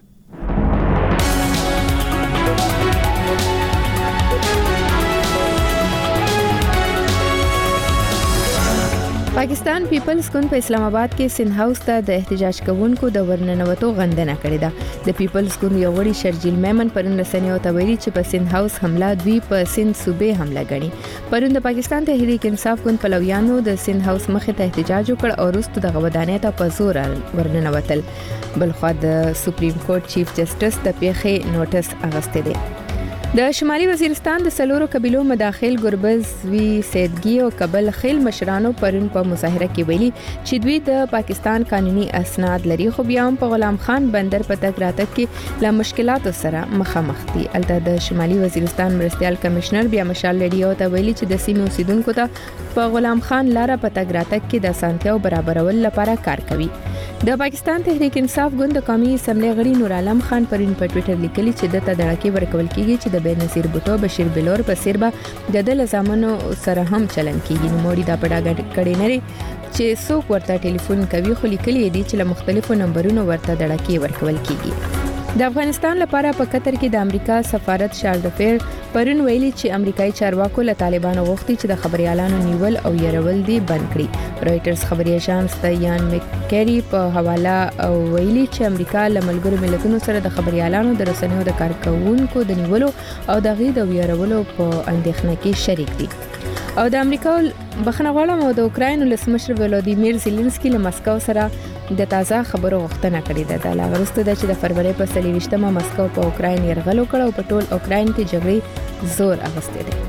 پاکستان پیپلز ګوند په اسلام آباد کې سند هاوس ته د احتجاج کوونکو د ورننوتو غندنه کړې ده. د پیپلز ګوند یو غړي شرجیل میمن پرون رسنیو ته ویلي چې په سند هاوس حمله دوی په سند صوبې حمله غني. پرون د پاکستان تحریک انصاف ګوند پلویانو د سند هاوس مخې ته احتجاج وکړ او وروسته د غودانې ته په زور ورننوتل. بلخو د سپریم کورټ چیف جسټس د پیښې نوټس اغسته دی. د شمالي وزیرستان د سلورو قبیلو مداخل ګربز وی سیدګي او قبل خیل مشرانو پرون په مظاهره کې ویلي چې دوی د پاکستان قانوني اسناد لري خو بیا هم په غلام خان بندر په تګ راتګ کې له مشکلاتو سره مخامخ دي. البته د شمالي وزیرستان مرستيال کمشنر بیا مشال لیډیو ته ویلي چې د سیمې اوسیدونکو ته په غلام خان لاره په تګ راتګ کې د اسانتیاو برابرول لپاره کار کوي. د پاکستان تحریک انصاف ګوند د قومي اسمبلی غړي نور عالم خان پرون په ټوئیټر لیکلي چې د تدړکې ورکول کیږي چې د بنصیر بوټو بشیر بلور په سیربا د دل زامنو سره هم چلن کیږي. نو موري دا پډا کړي نه چې څوک ورته ټلیفون کوي خو لیکلي دي چې له مختلفو نمبرونو ورته تدړکې ورکول کیږي. د افغانستان لپاره په قطر کې د امریکا سفارت شارډفیر پرون ویلي چې امریکایي چارواکو له طالبانو غوښتي چې د خبريالانو نیول او يرول دي بند کړي. رائټرز خبري اژانس ته یان مکری په حواله ویلي چې امریکا له ملګرو ملتونو سره د خبريالانو د رسنیو د کارکونکو د نیولو او د غي د يرولو په اندېښنه کې شریک دي. او د امریکا بخښنه غواړم او د اوکراین ولسمشر ولادیمیر زيلنسکي له مسکو سره د تازه خبرو غوښتنه کړې ده. د لاغرسته د چې د فروری په څلوېښتمه مسکو په اوکراین يرغل وکړ او په ټول اوکراین کې جګړې زور اغسته ده.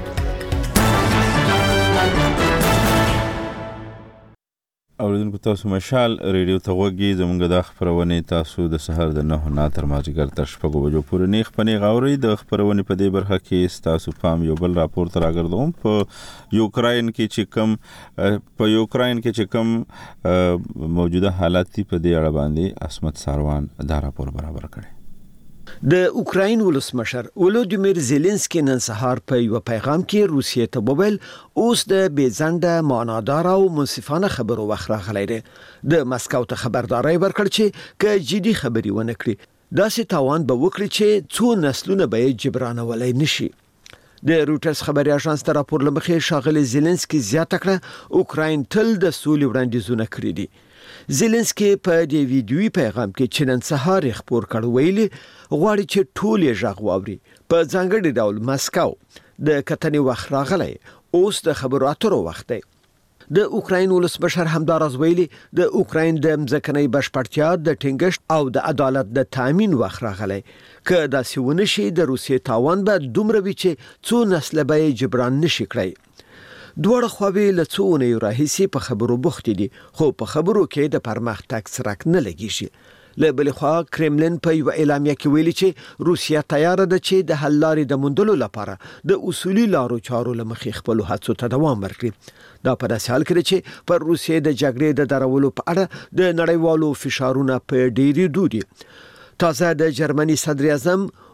اوریدونکو تاسو مشال ریډیو ته غوږی زمونږ د خبرونه تاسو د سحر د نه نه تر مازیګر تر شپږو بجو پورې نه خپنی غاوري د خبرونه په دې برخه کې تاسو پام یو بل راپور تر راګردوم په یوکراین کې چې کوم په یوکراین کې چې کوم موجوده حالات په دې اړه باندې اسمت ساروان دا راپور برابر کړي. د اوکراین ولسمشر ولادیمیر زيلنسکي نن سهار په یو پیغام کې روسیې ته وویل اوس د بیزنده معنادار او منصفانه خبرو وخت راغلی دی. د مسکو ته خبرداري ورکړ چې که جدي خبري ونه کړي داسې تاوان به وکړي چې څو نسلونه به جبرانولای نشي. د روټرز خبري اژانس ته راپور لمخې شاغلي زيلنسکي زیاته کړه اوکراین تل د سولې وړاندیزونه کړی دي. زيلنسکي په دې ویډیوي پیغام کې چې نن سهار خبر کړ ویلي غواړي چې ټول یې ژغ واوري. په ځانګړي ډول مسکو د کتنې وخت راغلی اوس د خبرو اترو وخت دی. د اوکراین ولسمشر همدارز ویلي د اوکراین د مځکنۍ بشپړتیا د ټینګښت او د عدالت د تامین وخت راغلی. که داسې ونه شي د روسیې تاوان به دومره وي چې څو نسله به جبران نشي کړی. دوړ خو له څو نه راهیسي په خبرو بوخت دي خو په خبرو کې د پرمختګ سرک نه لګیږي. له بل خوا کرملین په یو اعلامیه کې ویلي چې روسیا تیار ده چې د حل لارې د موندلو لپاره د اصولي لارو چارو لمخې خپل هڅو ته دوام ورکړي. دا په داسې حال کې چې پر روسیې د جګړې د درولو په اړه د نړیوالو فشارونه په ډېری دودي. تازه د جرمني صدر اعظم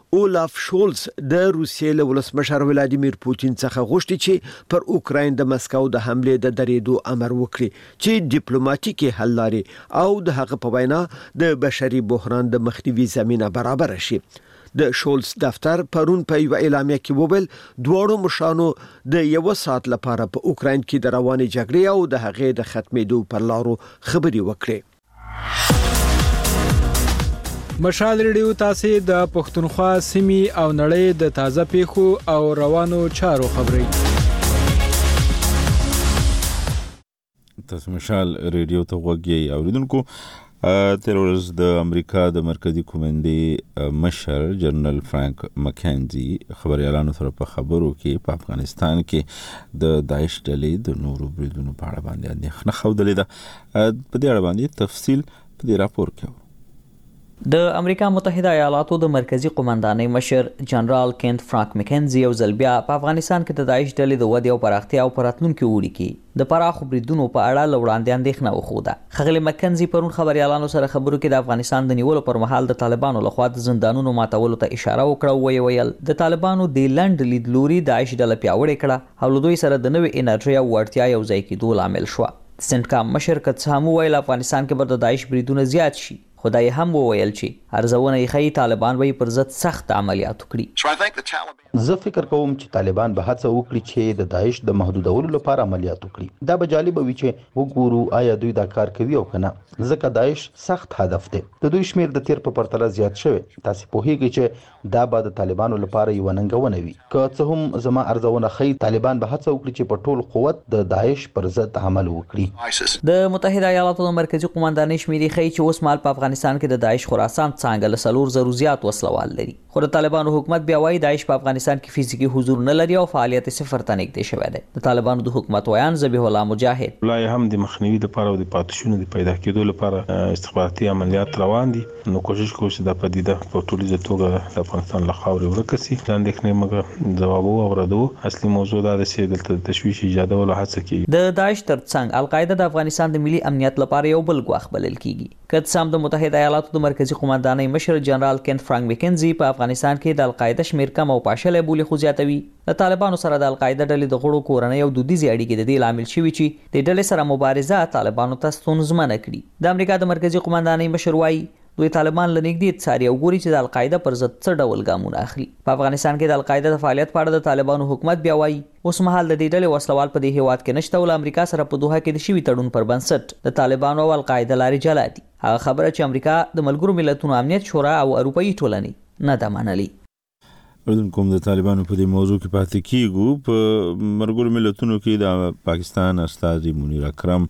اولاف شولز د روسیې له ولسمشر ولادیمیر پوتین څخه غوښتي چې پر اوکراین د مسکو د حمله د درېدو امر وکړي چې ډیپلوماټیکي حل لاري او د هغه په وینا د بشري بحران د مخنیوي زمينه برابر شي. د شولز دفتر پرون په یو اعلامیه کې وویل دواړو مشرانو د یو ساعت لپاره په اوکراین کې د روانې جګړې او د هغې د ختمېدو پر لارو خبرې وکړې. مشال ریډیو تاسو د پښتونخوا سیمې او نړۍ د تازه پیښو او روانو چارو خبري. تاسو مشال ریډیو ته وګورئ اوریدونکو. تیر ورځ د امریکا د مرکزی کومندې مشر جنرال فرانک مکینزي خبريالانو سره په خبرو کې په افغانستان کې د داعش ډلې د نورو بریدونو په اړه باندې اندېښنه خوده ده. په دې اړه باندې تفصیل په دې راپور کې. د امریکا متحده ایالاتو د مرکزی قومندانۍ مشر جنرال کینت فرانک مکینزي او زلبیا په افغانستان کې د داعش ډلې د ودې او پراختیا او پراتلونکو وړي کې د پراخو بریدونو په اړه لوړاندې اندېښنه وښوده. خغلی مکینزي پرون خبريالانو سره خبرو کې د افغانستان د نیولو پر مهال د طالبانو لخوا د زندانونو ماتولو ته اشاره وکړه او ویل د طالبانو د لند لیدلوري داعش ډله پیاوړې کړه او له دوی سره د نوې انرژي او وړتیا یو ځای کېدو لامل شو. سنټکام مشر کڅ هم ویل افغانستان کې به د داعش بریدونه زیات شي. خدای هم وویل چې ارزونه یې خی طالبان به پر ضد سخت عملیات وکړي. زه فکر کوم چې طالبان به هڅه وکړي چې د داعش د محدودولو لپاره عملیات وکړي. دا به جالب وي چې وګورو آیا دوی دا کار کوي او کنه، ځکه داعش سخت هدف دی. د دوی شمیر د تیر په پرتله زیات شوی. تاسو په هیګی چې دا به د طالبانو لپاره یو ننګونه وي. که څه هم زما ارزونه خی طالبان به هڅه وکړي چې په ټول قوت د داعش پر ضد عمل وکړي. د متحده ایالاتو د مرکزی قومندانۍ شمیرې خی چې اوس مال په افغانستان کې د داعش خراسان څنګه له سلور زرو زیات وسلوال لري. خو د طالبانو حکومت بیا وايي داعش په افغانستان کې فزیکی حضور نه لري او فعالیت صفر ته نږدې شوی دی. د طالبانو د حکومت ویان ذبیح الله مجاهد لا هم د مخنیوي لپاره او د پاتشونو د پیدا کېدو لپاره استخباراتي عملیات روان دي. نو کوشش کوو چې د پدیده په ټولیزه توګه د افغانستان له خاورې ورک شي. دا اندېښنې موږ ځواب اوردو. اصلي موضوع دا ده چې دلته تشویش ایجادولو هڅه کوي. د داعش ترڅنګ القاعده د افغانستان د ملي امنیت لپاره یو بل ګواښ بلل کیږي. کله سم د متحده ایالاتو د مرکزی قومندانۍ مشر جنرال کینت فرانک مکینزي په افغانستان کې د القاعده شمیر کم او پاشلې بولی خو زیاتوي. د طالبانو سره د القاعده ډلې د غړو کورنۍ او دودیزي اړیکې د دې لامل شوي چې د ډلې سره مبارزه طالبانو ته ستونزمنه کړي. د امریکا د مرکزی قومندانۍ مشر وايي دوی طالبان لنګدي څاري او ګوري چې د القاعده پر ضد څه ډول ګامونه اخلي. په افغانستان کې د القاعده د فعالیت په اړه د طالبانو حکومت بیا وايي اوس مهال د دې ډلې وسلوال په دې هیواد کې نشته او امریکا سره په دوحه کې د شوي تړون پر بنسټ د طالبانو او القاعده لارې جلا دي. هغه خبره چې امریکا د ملګرو ملتونو امنیت شورا او اروپאי ټولنې نه ده منلې. کوم د طالبانو په دې موضوع کې پاتې کیږو. په ملګرو ملتونو کې د پاکستان استازي منیر اکرم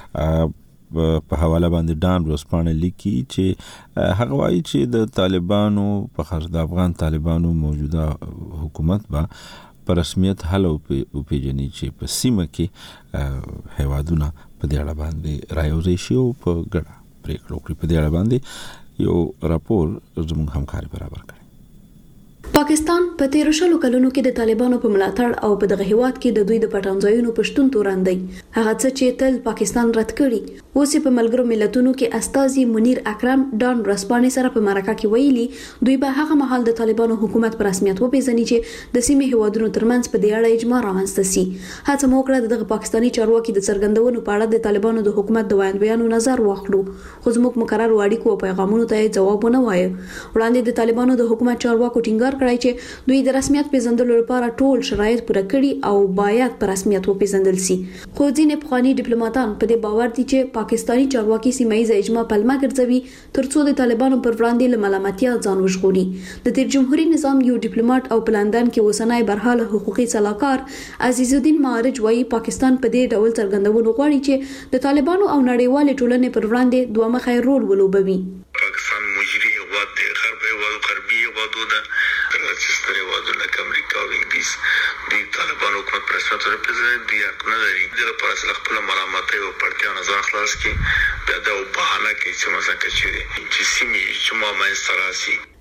په حواله باندې ډان ورسپانه لیکي چې هغه وایي چې د طالبانو په خاص د افغان طالبانو موجوده حکومت با په رسمیت حل او پیژني چې په سیمه کې هیوادونه په دې اړه باندې رايوځي شي او په ګډه پریکړه وکړي. په دې اړه باندې یو راپور زموږ همکاري برابر کړي. پاکستان په تیر شلو کلونو کې د طالبانو په ملاتړ او په دغه هیواد کې د دوی د پټنځایونو پښتون تورندای هغه څه چې تل پاکستان رد کړي. اوس په ملګرو ملتونو کې استازي منیر اکرم ډان ورسپانه سره په مرکه کې ویلي دوی به هغه مهال د طالبانو حکومت پر رسمیت وپیژني چې د سیمې هیوادونو ترمنځ په دې اړه اجماع رامنځته شي. هڅه موکړه دغه پاکستاني چارواکي د څرګندونو په اړه د طالبانو د حکومت د وړاندوینو نظر واخلو. خو زموږ مقرر اړیکو او پیغامونو ته جواب ونه وایي. وړاندې د طالبانو د حکومت چارواکو ټینګار کړی چې دوی د رسمیت پیژندلو لپاره ټول شرایط پوره کړي او باید په رسمیت وپیژندل شي. خو ځینې پخواني ډیپلوماټان په دې باور دي چې پاکستاني چارواکي سیمایي اجماع پلمه ګرځوي ترڅو د طالبانو پر وړاندې له ملامتیا ځان وژغوري. د تیر جمهوریت نظام یو ډیپلوماټ او په لندن کې اوسنۍ برحاله حقوقي صلاحکار عزیز الدین معارج وايي پاکستان په دې ډول څرګندونه غواړي چې د طالبانو او نړیوال ټولنې پر وړاندې دوه مخی رول ولوبوي. پاکستان مجری هیواد دی، غرب هیواد او غربي هیوادونه راځستري هیوادونه کې امریکا او انګلیس د طالبانو حکومت پر اساس رپرزنټ دی نه لري. د لپاره سره خپل ملامتي او پړتیا نظر خلاص کی بیا د بهانه کې چې مثلا کچې چې سیمې چې ما مې ستراسي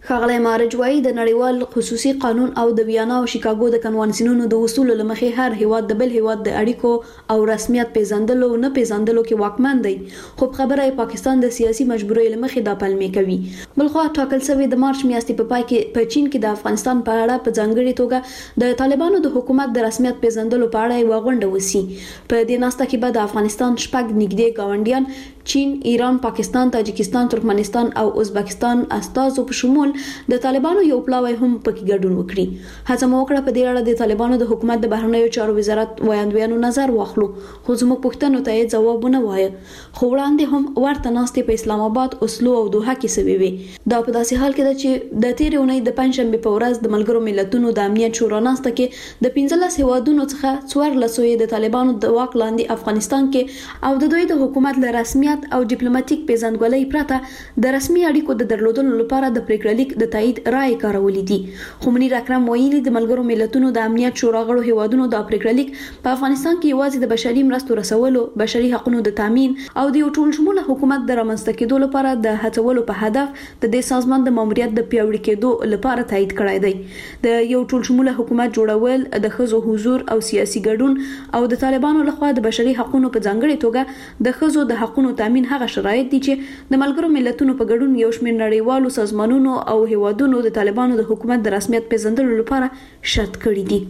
ښاغلی مارج وايي د نړیوال خصوصي قانون او د ویانا او شیکاګو د کنوانسیونونو د اصولو له مخې هر هیواد د بل هیواد د اړیکو او رسمیت پیژندلو نه پیژندلو کې واکمن دی، خو په خبره یې پاکستان د سیاسي مجبورۍ له مخې دا پلمې کوي. بلخوا ټاکل شوی د مارچ میاشتې په پای کې په چین کې د افغانستان په اړه په ځانګړې توګه د طالبانو د حکومت د رسمیت پیژندلو په اړه یوه غونډه وسی. په دې ناسته کې به د افغانستان شپږ نږدې ګاونډیان چین، ایران، پاکستان، تاجکستان، ترکمنستان او ازبکستان استازو په شمول د طالبانو یو پلاوی هم پکې ګډون وکړي. هڅه مو وکړه په دې اړه د طالبانو د حکومت د بهرنیو چارو وزارت وړاندوینو نظر واخلو، خو زموږ پوښتنو ته یې ځواب ونه وایه. خو وړاندې هم ورته ناستې په اسلام آباد، اسلو او دوحه کې سوي وي. دا په داسې حال کې ده چې د تېرې اونۍ د پنجشنبې په ورځ د ملګرو ملتونو د امنیت شورا ناسته کې د پنځلس هیوادونو څخه څوارلسو یې د طالبانو د واک لاندې افغانستان کې او د دوی د حکومت له رسمیت او ډیپلوماټیک پیژندګلوۍ پرته د رسمي اړیکو د درلودلو لپاره د پریکړه لیک د تایید رائے کارولې دي. خو منیر اکرم ویلي د ملګرو ملتونو د امنیت شورا غړو هیوادونو د پریکړه لیک په افغانستان کې یوازې د بشري مرستو رسولو، بشري حقوقو د تامین او د یو ټول شموله حکومت د رامنځته کېدو لپاره د هڅولو په هدف د دې سازمان د ماموریت د پیاوړي کېدو لپاره تایید کړی دی. د یو ټول شموله حکومت جوړول، د ښځو حضور او سیاسي ګډون او د طالبانو لخوا د بشري حقوقو په ځانګړې توګه د ښځو د حقوقو تامین هغه شرایط دي چې د ملګرو ملتونو په ګډون یو شمېر نړیوالو سازمانونو او هیوادونو د طالبانو د حکومت د رسمیت پیژندلو لپاره شرط کړی دي.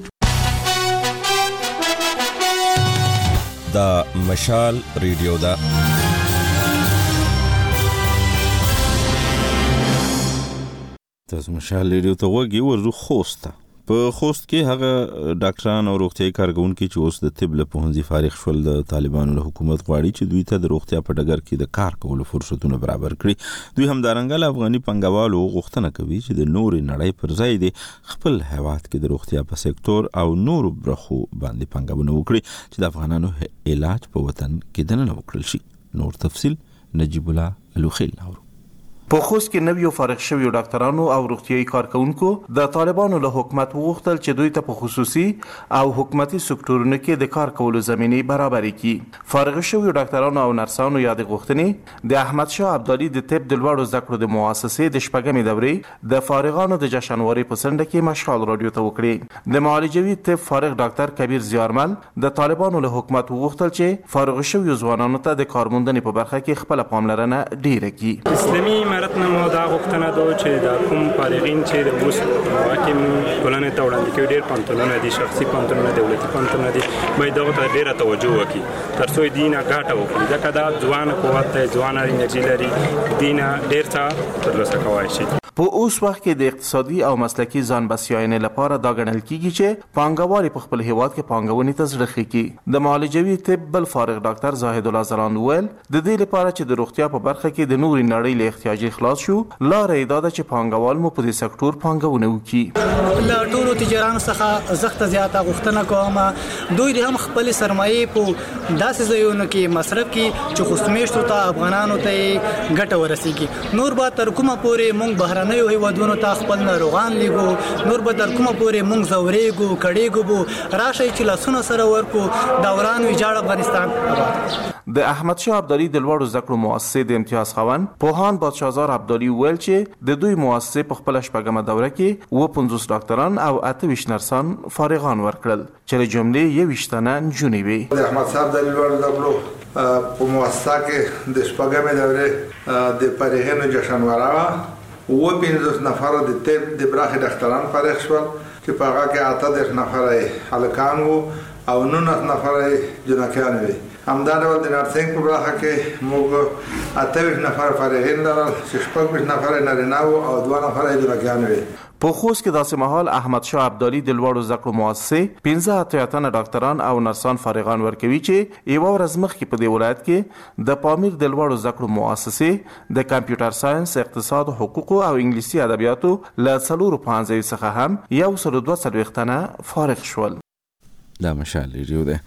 دا مشال ریډیو ده. تاسو مشال ریډیو ته وګورئ ورزو خوست په خوست کې هغه ډاکټران او روغتیايي کارکونکي چې اوس د طب له پوهنځي فارغ شول د طالبانو له حکومت غواړي چې دوی ته د روغتیا په ډګر کې د کار کولو فرصتونه برابر کړي. دوی همدارنګه له افغاني پنګوالو غوښتنه کوي چې د نورې نړۍ پر ځای د خپل هیواد کې د روغتیا په سکتور او نورو برخو باندې پنګونه وکړي چې د افغانانو علاج په وطن کې دننه وکړل شي. نور تفصیل نجیب الله الوخیل نور. په خوست کې نویو فارغ شویو ډاکټرانو او روغتیايي کارکونکو د طالبانو له حکومت وغوښتل چې دوی ته په خصوصي او حکومتي سکتورونو کې د کار کولو زمینې برابرې کړي. فارغ شویو ډاکټرانو او نرسانو یاد غوښتنې د احمد شاه ابدالي د طب د لوړو زده کړو د مؤسسې د شپږمې دورې د فارغانو د جشنواري په څنډه کې مشال رادیو ته وکړي. د معالجوي طب فارغ ډاکټر کبیر زیارمل د طالبانو له حکومت وغوښتل چې فارغ شویو ځوانانو ته د کارموندنې په برخه کې خپل پاملرنه ډیره کړي. اسلامي امارت نه مو دا غوښتنه ده چې د کوم فارغین چې د اوس واکم ټولنې ته وړاندې کوي ډېر پانتونونه دي، شخصي پانتونونه، دولتي پانتونونه دي، باید دغه ته ډېره توجه وکړي تر څو دې نه ګټه وکړي، ځکه دا ځوان قوت دی، ځوان انرژي لري، دې نه ډېر څه ترلاسه کولی شي. په اوس وخت کې د اقتصادي او مسلکي ځان بسیاینې لپاره دا ګڼل کیږي چې پانګوال په خپل هیواد کې پانګونې ته زړه ښه د معالجوي طب بل فارغ ډاکټر زاهد الله زران ویل د دې لپاره چې د روغتیا په برخه کې د نوري نړۍ له احتیاجي خلاص شو، لاره یې دا ده چې پانګوال مو په دې سکتور پانګونه وکړي. له ټولو تجارانو څخه سخت زیاته غوښتنه کوم دوی هم خپل سرمایې په داسې ځایونو کې مصرف کړي چې خوستمیشتو ته افغانانو ته ګټه ورسیږي. نور به تر کومه پورې موږ بهر نو هیوادونو ته خپل ناروغان لیږو، نور به تر کومه پورې موږ زورېږو کړېږو بو راشئ چې لاسونه سره ورکو دوران ویجاړ افغانستان آباد. د احمد شاه ابدالي د لوړو زده کړو مؤسسې د امتیاز خاوند پوهان بادشاهزار ابدالي ویل چې د دوی مؤسسې په خپله شپږمه دوره کې اووه پنځوس ډاکټران او اته ویشت نرسان فارغان ورکړل چې له جملې یوویشت تنه نجونې وې. د احمد شاه ابدالي لوړو زده کړو په مؤسسه کې د شپږمې دورې د فارغینو جشنواره و پنځوس نفر د طب د برخې ډاکټران فارغ شول چې په هغه کې اته دېرش نفر هلکان وو او نولس نفر جنکیان وي. همدا ډول د نرسنګ په برخه کې موږ اته ویشت نفر فارغین لرل چې شپږ ویشت نفر نارینه وو او دوه نفر جنکیان وي. په خوست کې داسې مهال احمد شاه ابدالي د لوړو زده کړو مؤسسې پنځه اتیا تنه ډاکټران او نرسان فارغان ورکوي چې یوه ورځ مخکې په دې ولایت کې د پامیر د لوړو زده کړو مؤسسې د کمپیوټر ساینس، اقتصاد، حقوقو او انګلیسي ادبیاتو له څلورو پوهنځیو څخه هم یو سل دوه څلوېښت تنه فارغ شول. دا مشال ریډیو ده.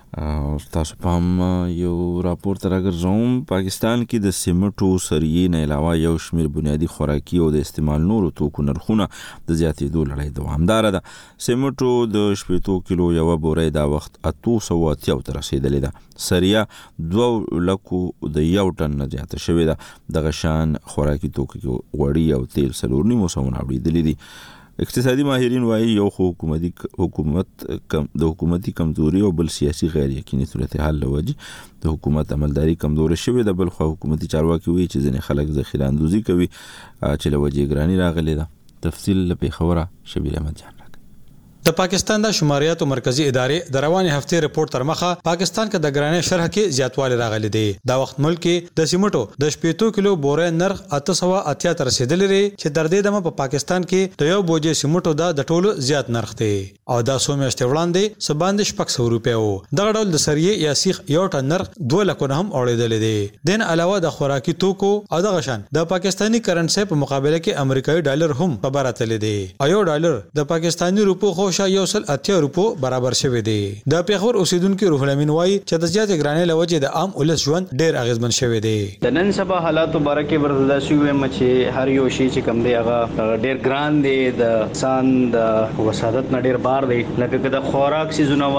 تاسو په هم یو راپور تر راګرځوم. پاکستان کې د سیمټو سریې نه علاوه یو شمېر بنیادی خوراکي او د استعمال نورو توکو نرخونه د زیاتېدو لړۍ دوامداره ده. سیمټو د شپېتو کیلو یوه بورۍ دا وخت اتو سوه اتیاو ته رسېدلې ده. سریه دوه لکو د یو ټن نه زیاته شوې ده. دغه شان خوراکي توکو کې غوړي او تیل څلور نیمو سوونه اورېدلي دي. اقتصادي ماهرین وایي یو خو حکومتي حکومت کم د حکومتي کمزوري او بل سیاسي غیر یقیني صورتحال له وجې د حکومت عملداري کمزوره شوې ده. بل خو حکومتي چارواکي وایي چې ځینې خلک ذخیره اندوزي کوي چې له وجې ګراني راغلې ده. تفصیل له پېښوره شبیر احمد جان. د پاکستان د شماریات او مرکزی ادارې د رواني هفته رپورت تر مخه پاکستان کې د ګرانۍ شرح کې زیاتوالی راغلی دی. دا وخت ملک کې د سیمټو د شپېتو کیلو بورۍ نرخ اته سوه اتیا ته رسېدلی دی چې تر دې دمه په پاکستان کې د یو بوجې سیمټو دا د ټولو زیات نرخ دی او دا څو میاشتې وړاندې څه باندې شپږ سوه روپۍ و. دغه ډول د سریې یا سیخ یو ټن نرخ دوه لکونه هم اورېدلی دی. دین علاوه د خوراکي توکو او دغه شان د پاکستاني کرنسۍ په مقابله کې امریکایي ډالر هم په بره تللی دی او یو ډالر د پاکستاني روپو خو یو سل اتیا روپو برابر شوی دی. د پیښور اوسیدونکو روح الامین وایي چې د زیاتې ګرانۍ له وجې د عام ولس ژوند ډېر اغېزمن شوی دی. د نن سبا حالاتو باره کې ورته داسې وایم چې هر یو شی چې کوم دی هغه ډېر ګران دی. د انسان د وسادت نه ډېر بار دی. لکه که د خوراک سیزونه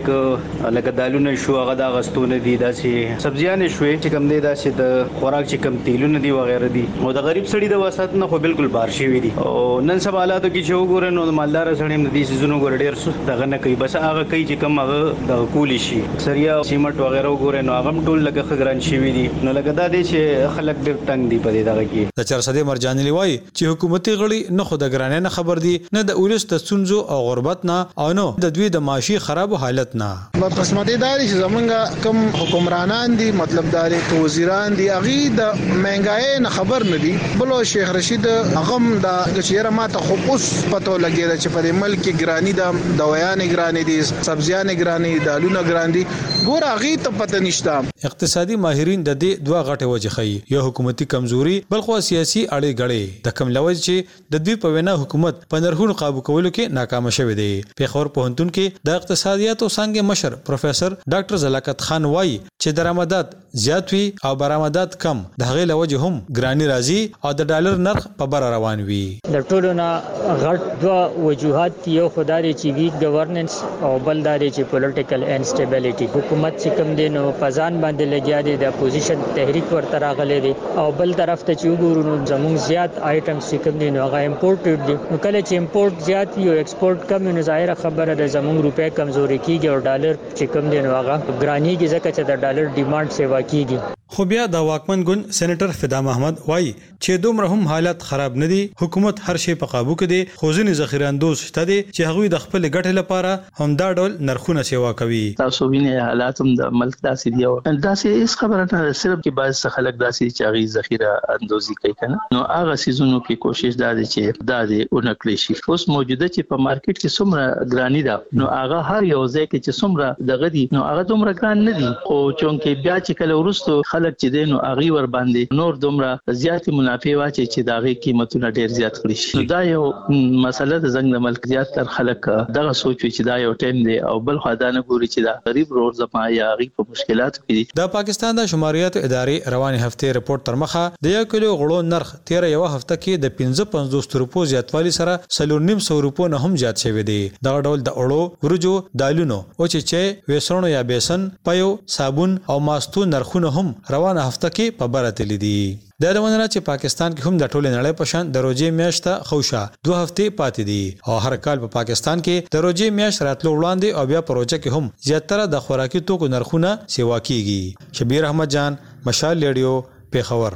والے لکه دالونه شو هغه د اغستونه دي، داسې سبزیانې شوې چې کوم دی داسې د خوراک چې کوم تیلونه دي وغیره دي او د غریب سړي د وسادت نه خو بالکل بار شوی دي. او نن سبا حالاتو کې چې وګورئ نو د مالدار سړي هم د دې سیزونو ګور ډېر دغه نه کوي، بس هغه کوي چې کوم هغه د کولی شي. سریا سیمټ وغیرہ وګورئ نو هغه ټول لکه خګران شوی دي. نو لکه دا دی چې خلک ډېر تنګ دي په دې دغه کې. د چرسدې مرجانلی وایي چې حکومتي غړي نه خو د ګرانۍ نه خبر دي، نه د ولس د ستونزو او غربت نه، او نه د دوی د معاشي خراب حالت نه. قسمتي داري چې زمونږ کوم حکمرانان دي، مطلب داري وزیران دي، هغه د مهنګای نه خبر نه دي. بلو شیخ رشید هغه د چیرې ماته خو اوس پته لګیږي چې په ملک کې ګرانی د دوایان ګرانی دي، سبزیان ګرانی دي، دالونه ګران دي. ګور هغه ته پته نشته. اقتصادي ماهرین د دې دوه غټه وجې ښيي، یو حکومتي کمزوري، بل خو سیاسي اړې غړې د کم لوج چې د دوی په وینا حکومت په نرخونو قابو کولو کې ناکام شوی دی. پیښور پوهنتون کې د اقتصادیات او څانګې مشر پروفیسور ډاکټر زلاکت خان وایي چې درآمدات زیات وي او برآمدات کم، د هغې لوج هم ګرانی راځي او د ډالر نرخ په بر روان وي. د ټولو نه غټ دوه وجوهات یو خدای چې ویک گورننس او بل دا چې پولیټیکل انسټیبিলিټي. حکومت چې کوم دی نو پزان باندې لګیا دی، د اپوزیشن تحریک ورته راغلی دی، او بل طرف ته چې وګورو نو زموږ زیات آیټمز چې کوم دي نو هغه امپورټډ دي. نو کله چې امپورټ زیات وي او ایکسپورټ کم نو ظاهره خبره ده زموږ روپۍ کمزوري کیږي او ډالر چې کوم دی نو هغه ګرانیږي ځکه چې د ډالر ډیمانډ سیوا کیږي. خو بیا د واکمن ګوند سېنیټر فدا محمد وایي چې دومره هم حالت خراب نه دي. حکومت هر شی په قابو کې دی، خو ځینې ذخیره اندوز شته دي چې هغوی د خپل ګټې لپاره هم دا ډول نرخونه سیوا کوي. تاسو وینئ حالات هم د ملک داسې دي او داسې هیڅ خبره نه، صرف کې بعض خلک داسې چې هغوی ذخیره اندوزي کوي کنه. نو هغه سیزونو کې کوشش دا دی چې دا دی اونکړي شي. اوس موجوده چې په مارکیټ کې څومره ګرانی ده نو هغه هر یو ځای کې چې څومره دغه دي نو هغه دومره ګران نه دي. او چونکې بیا چې کله وروسته خلک چې دی نو هغوی ور باندې نور دومره زیاتې منافع واچي چې د هغې قیمتونه ډېر زیات کړي شي. نو دا یو مسله د زنګ د ملک زیات تر خلک دغه سوچ وي چې دا یو ټایم دی او بل خوا دا نه ګوري چې دا غریب ورور زما یا هغوی په مشکلاتو کې دي. د پاکستان د شماریاتو ادارې روانې هفتې رپورټ تر مخه د یو کیلو غوړو نرخ تیره یوه هفته کې د پنځه پنځوس روپو زیاتوالي سره څلور نیم سوه روپو نه هم زیات شوی دی. دغه ډول د اوړو، ورجو، دالونو، وچچۍ، ویسرونو یا بیسن، پیو، صابون او ماستو نرخونه هم روانه هفته کې په بره تللي دي. د لمنه چې پاکستان کې هم د ټولې نړۍ په شان د روزې میاشت خوشا دوه هفتې پاتې دي او هر کال په پاکستان کې د روزې میاشت راتلو وړاندې او بیا په روزه کې هم زیاتره د خوراکي توکو نرخونه سیوا کیږي. شبیر احمد جان، مشال ریډیو، پیښور.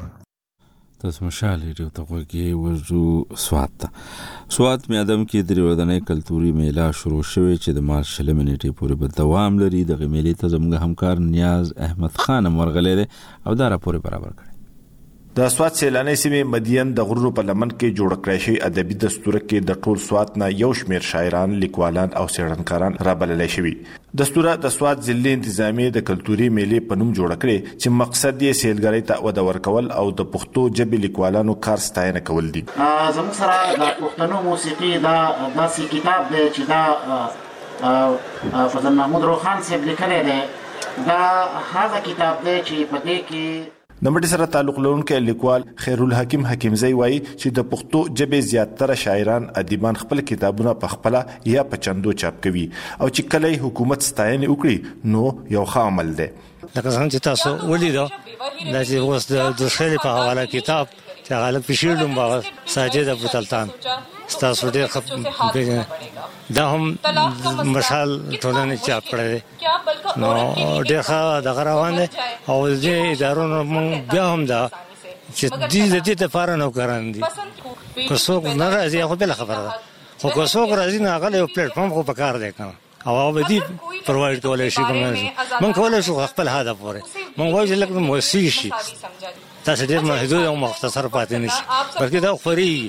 تاسو مشال ریډیو ته وګورئ. ورجو سوات ته سوات میادم کې د ورځنۍ کلتوري میله شروع شوې چې د مارچ شلمې نیټې پورې به دوام لري. دغه میلې ته زموږ همکار نیاز احمد خان ورغلی دی او دا راپور برابر کړی. د سوات سیلاني سیمې مدین د غرونو په لمن کې جوړ کړی شوی ادبي دستور کې د ټول سوات نه یو شمېر شاعران، لیکوالان او څېړنکاران رابللی شوي. دستور د سوات ضلعي انتظامیې د کلتوري میلې په نوم جوړ کړی چې مقصد یې سیلګرۍ ته وده ورکول او د پښتو ژبې لیکوالانو کار ستاینه کول دي. زموږ سره د پښتنو موسیقي دا داسې کتاب دی چې دا فضل محمود روخان صاحب لیکلی دی دا هغه کتاب دی چې په دې کې د مټي سره تعلق لرونکي لیکوال خیرالحکیم حکیمزی وایي چې د پښتو ژبې زیاتره شاعران ادیبان خپل کتابونه په خپل یا په چندو چاپ کوي او چې کله حکومت ستاینه وکړي نو یو ښه عمل دی. لکه څنګه چې تاسو ولیدو دا چې اوس د دوسری په حواله کتاب چې غالب پښیړم باغ ساجد ابو سلطان تاسو ډېر خپ دا هم مشال ټولنې چاپ کړی نو ډېر ښه دغه روان دی او دې ادارو موږ بیا هم دا چې دې دې ته فارن او کاران دي که څوک نه راځي خو بل خبره ده خو که څوک راځي نه هغه یو پلیټ فارم خو پکار دی کنه او هغه دې پرووايډ کولای شي کوم من کولای شو خپل هدف پوره مونږ وایو چې لکه موسیقي شي تاسو ډېر محدود او مختصر پاتې نشي بلکې دا خوري.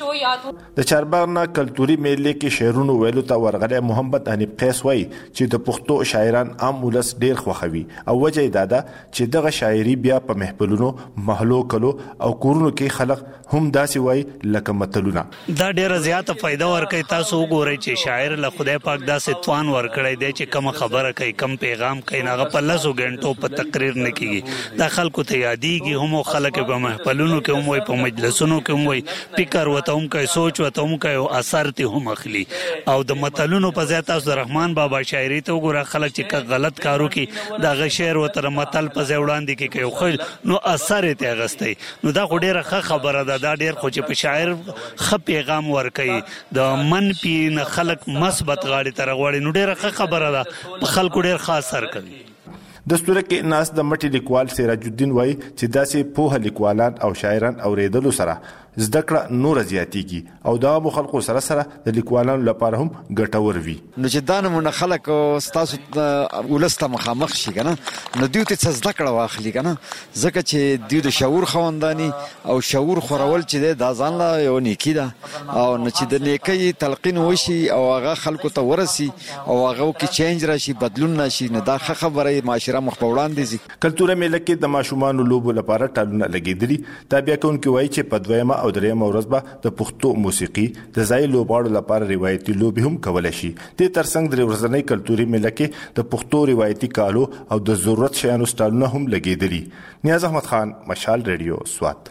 د چارباغ نه کلتوري میلې کې شعرونو ویلو ته ورغلی محمد حنیف قیس وایي چې د پښتو شاعران عام ولس ډېر خوښوي او وجه یې دا ده چې دغه شاعري بیا په محفلونو محلو کلو او کورونو کې خلک هم داسې وایي لکه متلونه. دا ډېره زیاته فایده ورکوي. تاسو وګورئ چې شاعر له خدای پاک داسې توان ورکړی دی چې کومه خبره کوي کم پیغام کوي هغه په لسو غنټو په تقریر نه کیږي دا خلکو ته یادېږي هم خلک په محفلونو کې هم وي په مجلسونو کې هم وي فکر وته هم کوي سوچ وته هم کوي او اثر ته هم اخلي او د متلونو په ځای تاسو د رحمان بابا شاعري ته وګوره خلک چې غلط کارو کې دا غ شعر وته متل په ځای وړاندې کې کوي خو نو اثر ته غستي نو دا ډیره ښه خبره ده دا ډیر خو چې په شاعر خ پیغام ورکوي د منفي نه خلک مثبت غاړي تر غوړي نو ډیره ښه خبره ده په خلکو ډیر خاص اثر کوي. د ستوره کې ناس د مټي لیکوال سراج الدین وایي چې داسې پوهه لیکوالان او شاعران اوریدلو سره زده کړه نور زیاتیږي او دا مو خلکو سره سره د لیکوالانو لپاره هم ګټور وي. نو چې دا نمونه خلک ستاسو ولسته مخامخ شي کنه نو دوی ته زده کړه واخلي کنه ځکه چې دوی د شعور خوندانی او شعور خورول چې د ځان لا یو نیکی ده او نو چې د نیکی تلقین وشي او هغه خلکو ته ورسي او هغه کې چینج راشي بدلون راشي نه دا خبره معاشره مخ په وړاندې ځي. کلتوري میله کې د ماشومان لوبو لپاره ټالونه لګیدلي تابع کوونکي وایي چې په دویمه او درېمه ورځ به د پښتو موسیقي د ځای لوبغاړو لپاره روایتي لوبې هم کولی شي. دې ترڅنګ درې ورځنۍ کلتوري میله کې د پښتو روایتي کالو او د ضرورت شیانو سټالونه هم لګیدلي. نیاز احمد خان مشال ریډیو سوات.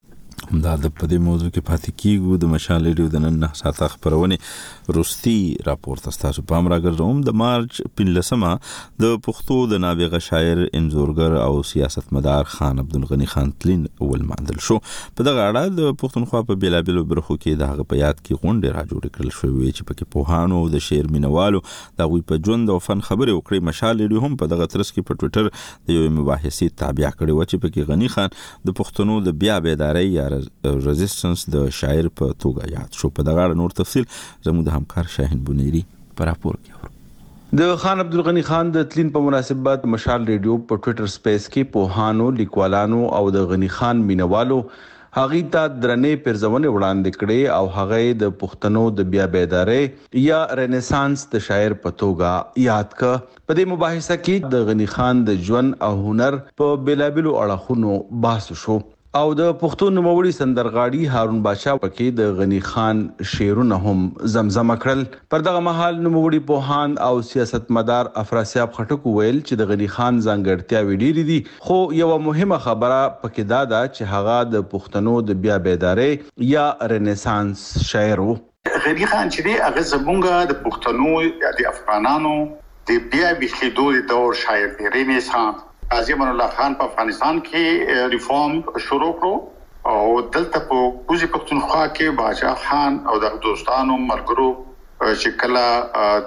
دا د پدې موضوع کې پاتې کیږو د مشال ریډیو د نن نه ساعته خبرونه روستي راپور تاسو پام راګرځوم. د مارچ پنځلسمه د پښتو د نابغه شاعر انځورګر او سیاستمدار خان عبدالغنی خان تلین اول معدل شو. په دغه اړه د پښتونخوا په بیلابیلو برخو کې د هغه په یاد کې غونډې را جوړې کړل شوې چې پکې پوهانو د شعر مینوالو د غوي په ژوند او فن خبرې وکړي. مشال ریډیو هم په دغه ترڅ کې په ټوئیټر د یو مباحثې تابع کړي و چې پکې غنی خان د پښتنو د بیا بیدارۍ یا ريزيستنس د شاعر په توګه یاد شو. په دغه اړه نور تفصیل زموږ د همکار شاهین بونيري په راپور کې اورو. د خان عبدالغنی خان د تلین په مناسبت مشال ریډیو په ټوئیټر سپیس کې پوهانو لیکوالانو او د غنی خان مینوالو هغه ته درنې پرځونه وړاندې کړي او هغه د پښتنو د بیا بیدارۍ یا رینیسانس د شاعر په توګه یاد ک. په دې مباحثه کې د غنی خان د ژوند او هنر په بیلابلو اړخونو بحث شو او د پښتو نوموړي سندرغاړي هارون بادشاه پکې د غنی خان شعرونه هم زمزمه کړل. پر دغه مهال نوموړي پوهان او سیاستمدار افراسیاب خټک ویل چې د غنی خان ځانګړتیاوې ډېرې دي خو یو مهمه خبره پکې دا ده چې هغه د پښتنو د بیا بیدارۍ یا رینیسانس شاعر و. غنی خان چې دی هغه زمونږ د پښتنو د افغانانو د بیا بخیدو د دور شاعر دی. رینیسانس قاضي امان الله خان په افغانستان کې ریفارم شروع کړو او دلته په کوزي پښتونخوا کې باچا خان او د دوستانو مرګرو چې کله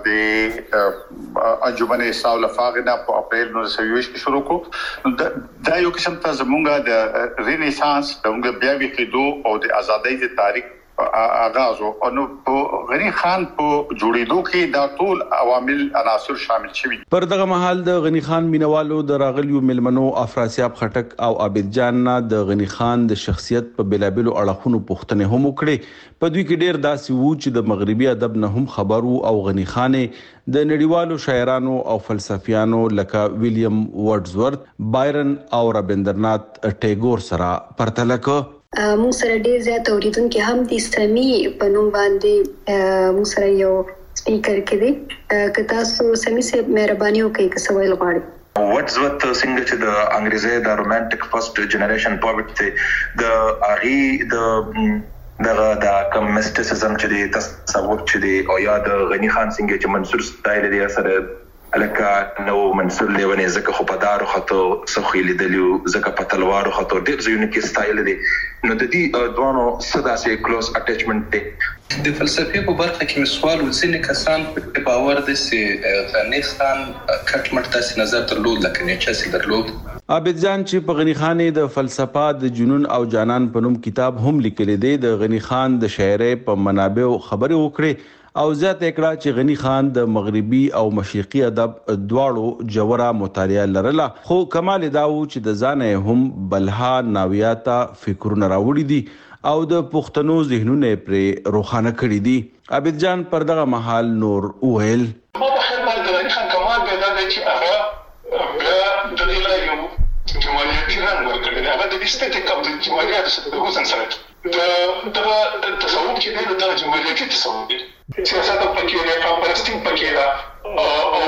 د انجمن اسلام لفاغنا په اپریل نو سویش کې شروع کړو. دا یو قسم ته زمونږ د رینیسانس د بیا وکړو او د ازادۍ د تاریخ آغاز او نو غنی خان په جوړېدو کې دا ټول عوامل عناصر شامل شوي. پر دغه مهال د غنی خان مینوالو د راغلیو ملمنو افراسیاب خټک او عابد جان نه د غنی خان د شخصیت په بیلابلو اړخونو پوښتنه هم وکړي. په دوی کې ډېر داسې وو چې د مغربي ادب نه هم خبرو او غنی خان د نړیوالو شاعرانو او فلسفیانو لکه ویلیام ورډزورث، بایرن او رابندرنات ټیګور سره پرتله کړ. موږ سره ډېر زیات اوریدونکو هم د اسلامي په نوم باندې موږ سره یو سپیکر کې دی که تاسو سمې سه مهرباني وکړئ که څه ویل غواړئ. ورډزورث څنګه چې د انګریزي د رومانټیک فرست جنریشن پوئټ دی د اغي د دغه د کوم میسټیسزم چې دی تصور چې دی او یا د غنی خان څنګه چې منصور سټایل دی سره الکه نو منصور لیونی زکه خو په دارو خطو سخی لیدلو زکه په تلوارو خطو ډیر ځینې کې سټایل دی نو د دې دوانو صدا سي کلوز اټیچمنت دی. د فلسفي په برخه کې مسوال وځنې کسان په باور دي چې غنی خان کټ مټ تاسو نظر درلود لکه نه چې درلود. عابد جان چې په غنی خان د فلسفه د جنون او جانان په نوم کتاب هم لیکل دی د غنی خان د شاعرۍ په منابع خبرې وکړي او زیات کړه چې غنی خان د مغربي او مشرقي ادب دواړو جوړه مطالعه لرله خو کمال داو چې د ځانه هم بلها ناویاتا فکرونه راوړي دي او د پښتنو ذهنونه پر روخانه کړي دي. عابد جان پر دغه محل نور وویل ما په خیر باندې غنی خان کمال پیدا دی چې هغه بیا د دې یو جمهوریتي رنګ ورکړي هغه د استټیک او د جمهوریت سره د حسن سره د د تصوف چې دی د جمهوریتي تصوف دی سیاست پکې دی او پرستین پکې ده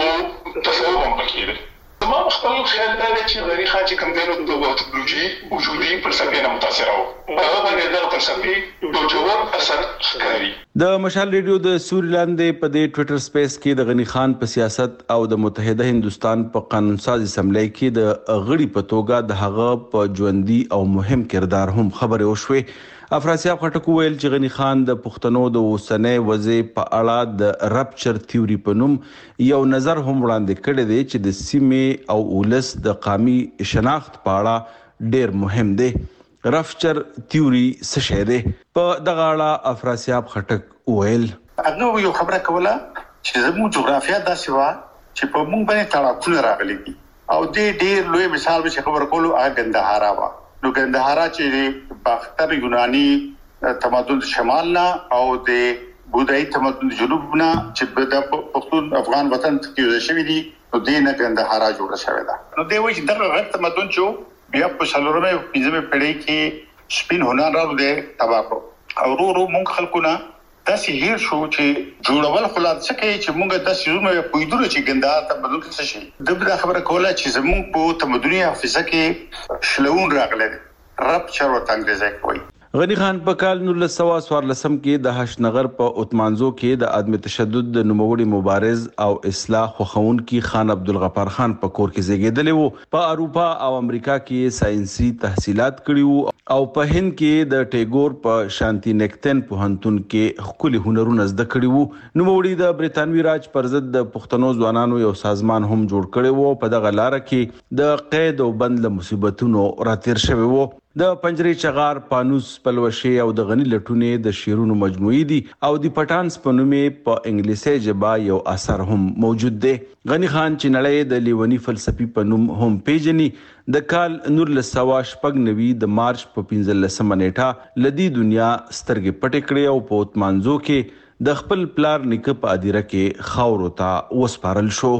او تصوف هم پکې دی. ما خپل خیال دا چې غنی خان چې کوم دی د وټولوژي وجودي فلسفي نه متاثر و هغه باندې د فلسفي د جوړ اثر ښکاري. د مشال ریډیو د سوریلاندې په دې ټوئیټر سپیس کې د غنی خان په سیاست او د متحده هندستان په قانون ساز اسمبلی کې د غړي په توګه د هغه په ژوندۍ او مهم کردار هم خبرې وشوې. افراسیاب خټک ویل چې غنی خان د پښتنو د اوسنۍ وضع په اړه د رپچر تیوري په نوم یو نظر هم وړاندې کړی دی چې د سیمې او ولس د قامي شناخت په اړه ډیر مهم دی. رپچر تیوري څه شی دی؟ په دغه اړه افراسیاب خټک ویل اګنو یو خبره کوله چې زموږ جغرافیا داسې وه چې په موږ باندې تړاکونه راغلي دي او دې ډیر لوی مثال به خبر کولو هغه ګندهارا وه. نو ګندهارا چې باختر یوناني تمدن شمال نه او د بودایي تمدن جنوب نه چې د پښتون افغان وطن کې شوی دي نو دې نه ګندهارا جوړه شوې ده. نو دوی وایي چې دغه غټ تمدن چې بیا په څلورمه پنځمه پیړۍ کې سپین هنر راو دی تبا کړو او ورو ورو موږ خلکونه داسې هیر شو چې جوړول خلاص څه کوي چې موږ داسې زونه پویدو چې ګندهارا تمدن څه شي د بل خبره کوله چې زموږ په تمدني حافظه کې شلون راغله رپچر او انګریزي کوي. غنی خان په کال نولس سوه څوارلسم کې د هشنغر په اوتمانزو کې د عدم تشدد د نوموړي مبارز او اصلاح خوښونکي خان عبدالغفار خان په کور کې زیږیدلی وو. په اروپا او امریکا کې ساينسي تحصیلات کړي وو او په هند کې د ټیګور په شانتی نیکتن پوهنتون کې ښکلي هنرونه زده کړي وو. نوموړي د برتانوي راج پر ضد د پښتنو ځوانانو یو سازمان هم جوړ کړی وو. په دغه لاره کې د قید او بند له مصیبتونو راتیر شوی وو. د پنجرې چغار پانوس پلوشي او د غنی لټونه د شیرونو مجموعي دي او د پټانس په نومې په انګلیسي ژبه یو اثر هم موجود دی. غنی خان چې نړۍ د لیونی فلسفي په نوم هم پیژني د کال نولس سوه شپږ نوي د مارچ په پنځلسمه نیټه لدی دنیا سترګې پټې کړې او په اوتمانزو کې د خپل پلار نیکه په ادیره کې خاورو ته وسپارل شو.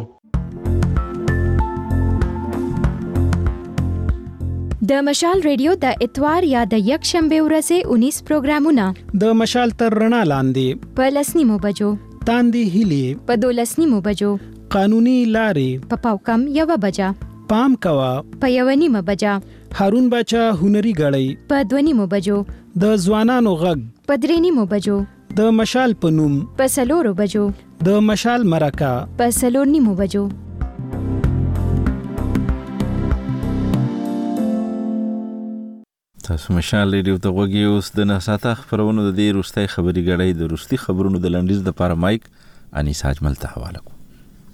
د مشال ریډیو د اتوار یا د یک شنبه ورځې اونیس پروګرامونه د مشال تر رڼا لاندې په لسنیمو بجو تاندې هلي په دولسنیمو بجو قانوني لارې په پاوکم یوه بجه پام کوا په یوه نیمه بجه هارون باچا هنري غړی په دوه نیمو بجو د ځوانانو غږ په درې نیمو بجو د مشال په نوم په څلورو بجو د مشال مرکه په څلور نیمو بجو. تاسو مشال ریډیو ته غوږی اوس د نهساته خبرونو د دې روستۍ خبري غړۍ د روستي خبرونو د لنډیز د پاره مایک انیس اجمل ته حواله کوم.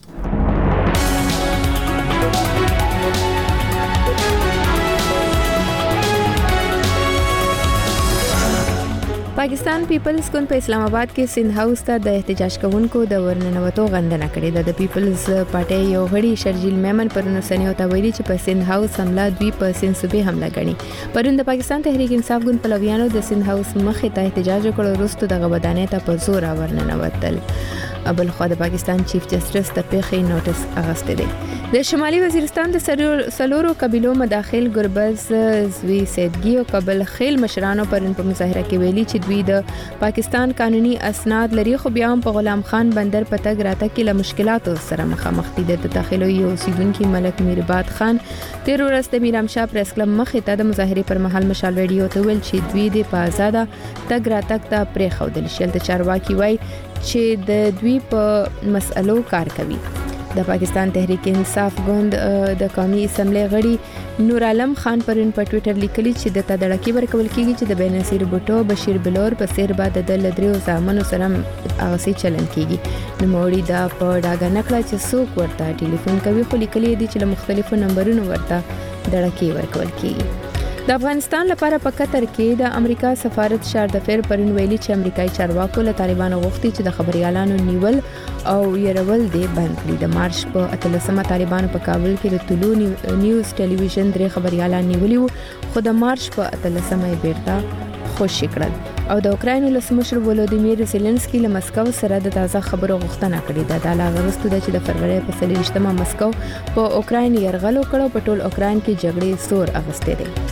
پاکستان پیپلز ګوند په اسلام آباد کې سند هاوس ته د احتجاج کوونکو د ورننوتو غندنه کړې ده. د پیپلز پارټي یو غړي شرجیل میمن پر نسنیو ته ویلي چې په سند هاوس حمله دوی په سند صوبې حمله غني. پرون د پاکستان تحریک انصاف ګوند پلویانو د سند هاوس مخې ته احتجاج وکړ او وروسته دغه ودانۍ ته په زور ورننوتل. بل خو د پاکستان چیف جسټس ته پیښې نوټس اغسته دی د شمالي وزیرستان د سلورو قبيلو مداخل ګربز زوی سیدګي او قبل خیل مشرانو پرن په مظاهره کې ویلي چې دوی د پاکستان قانوني اسناد لري خو بیا هم په غلام خان بندر پتګ راته کې له مشکلاتو سره مخامخ دي د داخلي اوسیدونکو ملک میرباد خان تیر ورځ د میرام شاه پریس کلب مخې ته د مظاهره پر مهال مشال ریډیو ته ویل چې دوی د په آزاده تګ راتګ ته پرې خودل شل د چارواکي وای چې د دوی په مسألو کار کوي د پاکستان تحریک انصاف ګوند د قومي اسمبلی غړي نور عالم خان پرون په ټوئیټر لیکلي چې د تدړکی ورکول کیږي چې د بینظیر بوټو بشیر بلور په سیر بعد د لدریو زامنو سره اغسی چلن کیږي نو موري دا په ډاګه نکړه چې څوک ورته ټلیفون کوي خو لیکلي دي چې له مختلفو نمبرونو ورته دړکی ورکول کیږي د افغانستان لپاره په قطر کې د امریکا سفارت شاردفیر پرون ویلي چې امریکایي چارواکو له طالبانو غوښتي چې د خبريالانو نیول او يرول دي بند کړي د مارچ په اتلسمه طالبانو په کابل کې د طلوع نیوز ټلویزیون درې خبريالان نیولي خو د مارچ په اتلسمه بیرته خوشی کړل او د اوکراین ولسمشر ولودیمیر زيلنسکي له مسکو سره د تازه خبرو غوښتنه کړې ده د لاغرستو د چې د فروری په څلوېښتمه مسکو په اوکراین يرغل وکړ په ټول اوکراین کې جګړې سور اغستې دي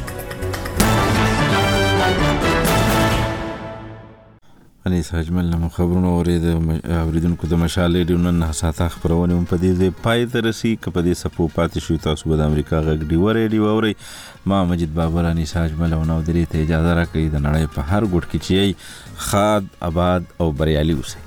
انیس اجمل نو خبرونه اورید اوریدونکو د مشال ریډیو نن ساته خبرونه هم په دې ځای پای ته رسي کپه دې سپو پاتې شو تاسو د امریکا غږ دی ریډیو اوري ما مجید بابر انیس اجمل نو درې ته اجازه راکړئ د نړۍ په هر ګوټ کې چې خاد آباد او بریالي اوسئ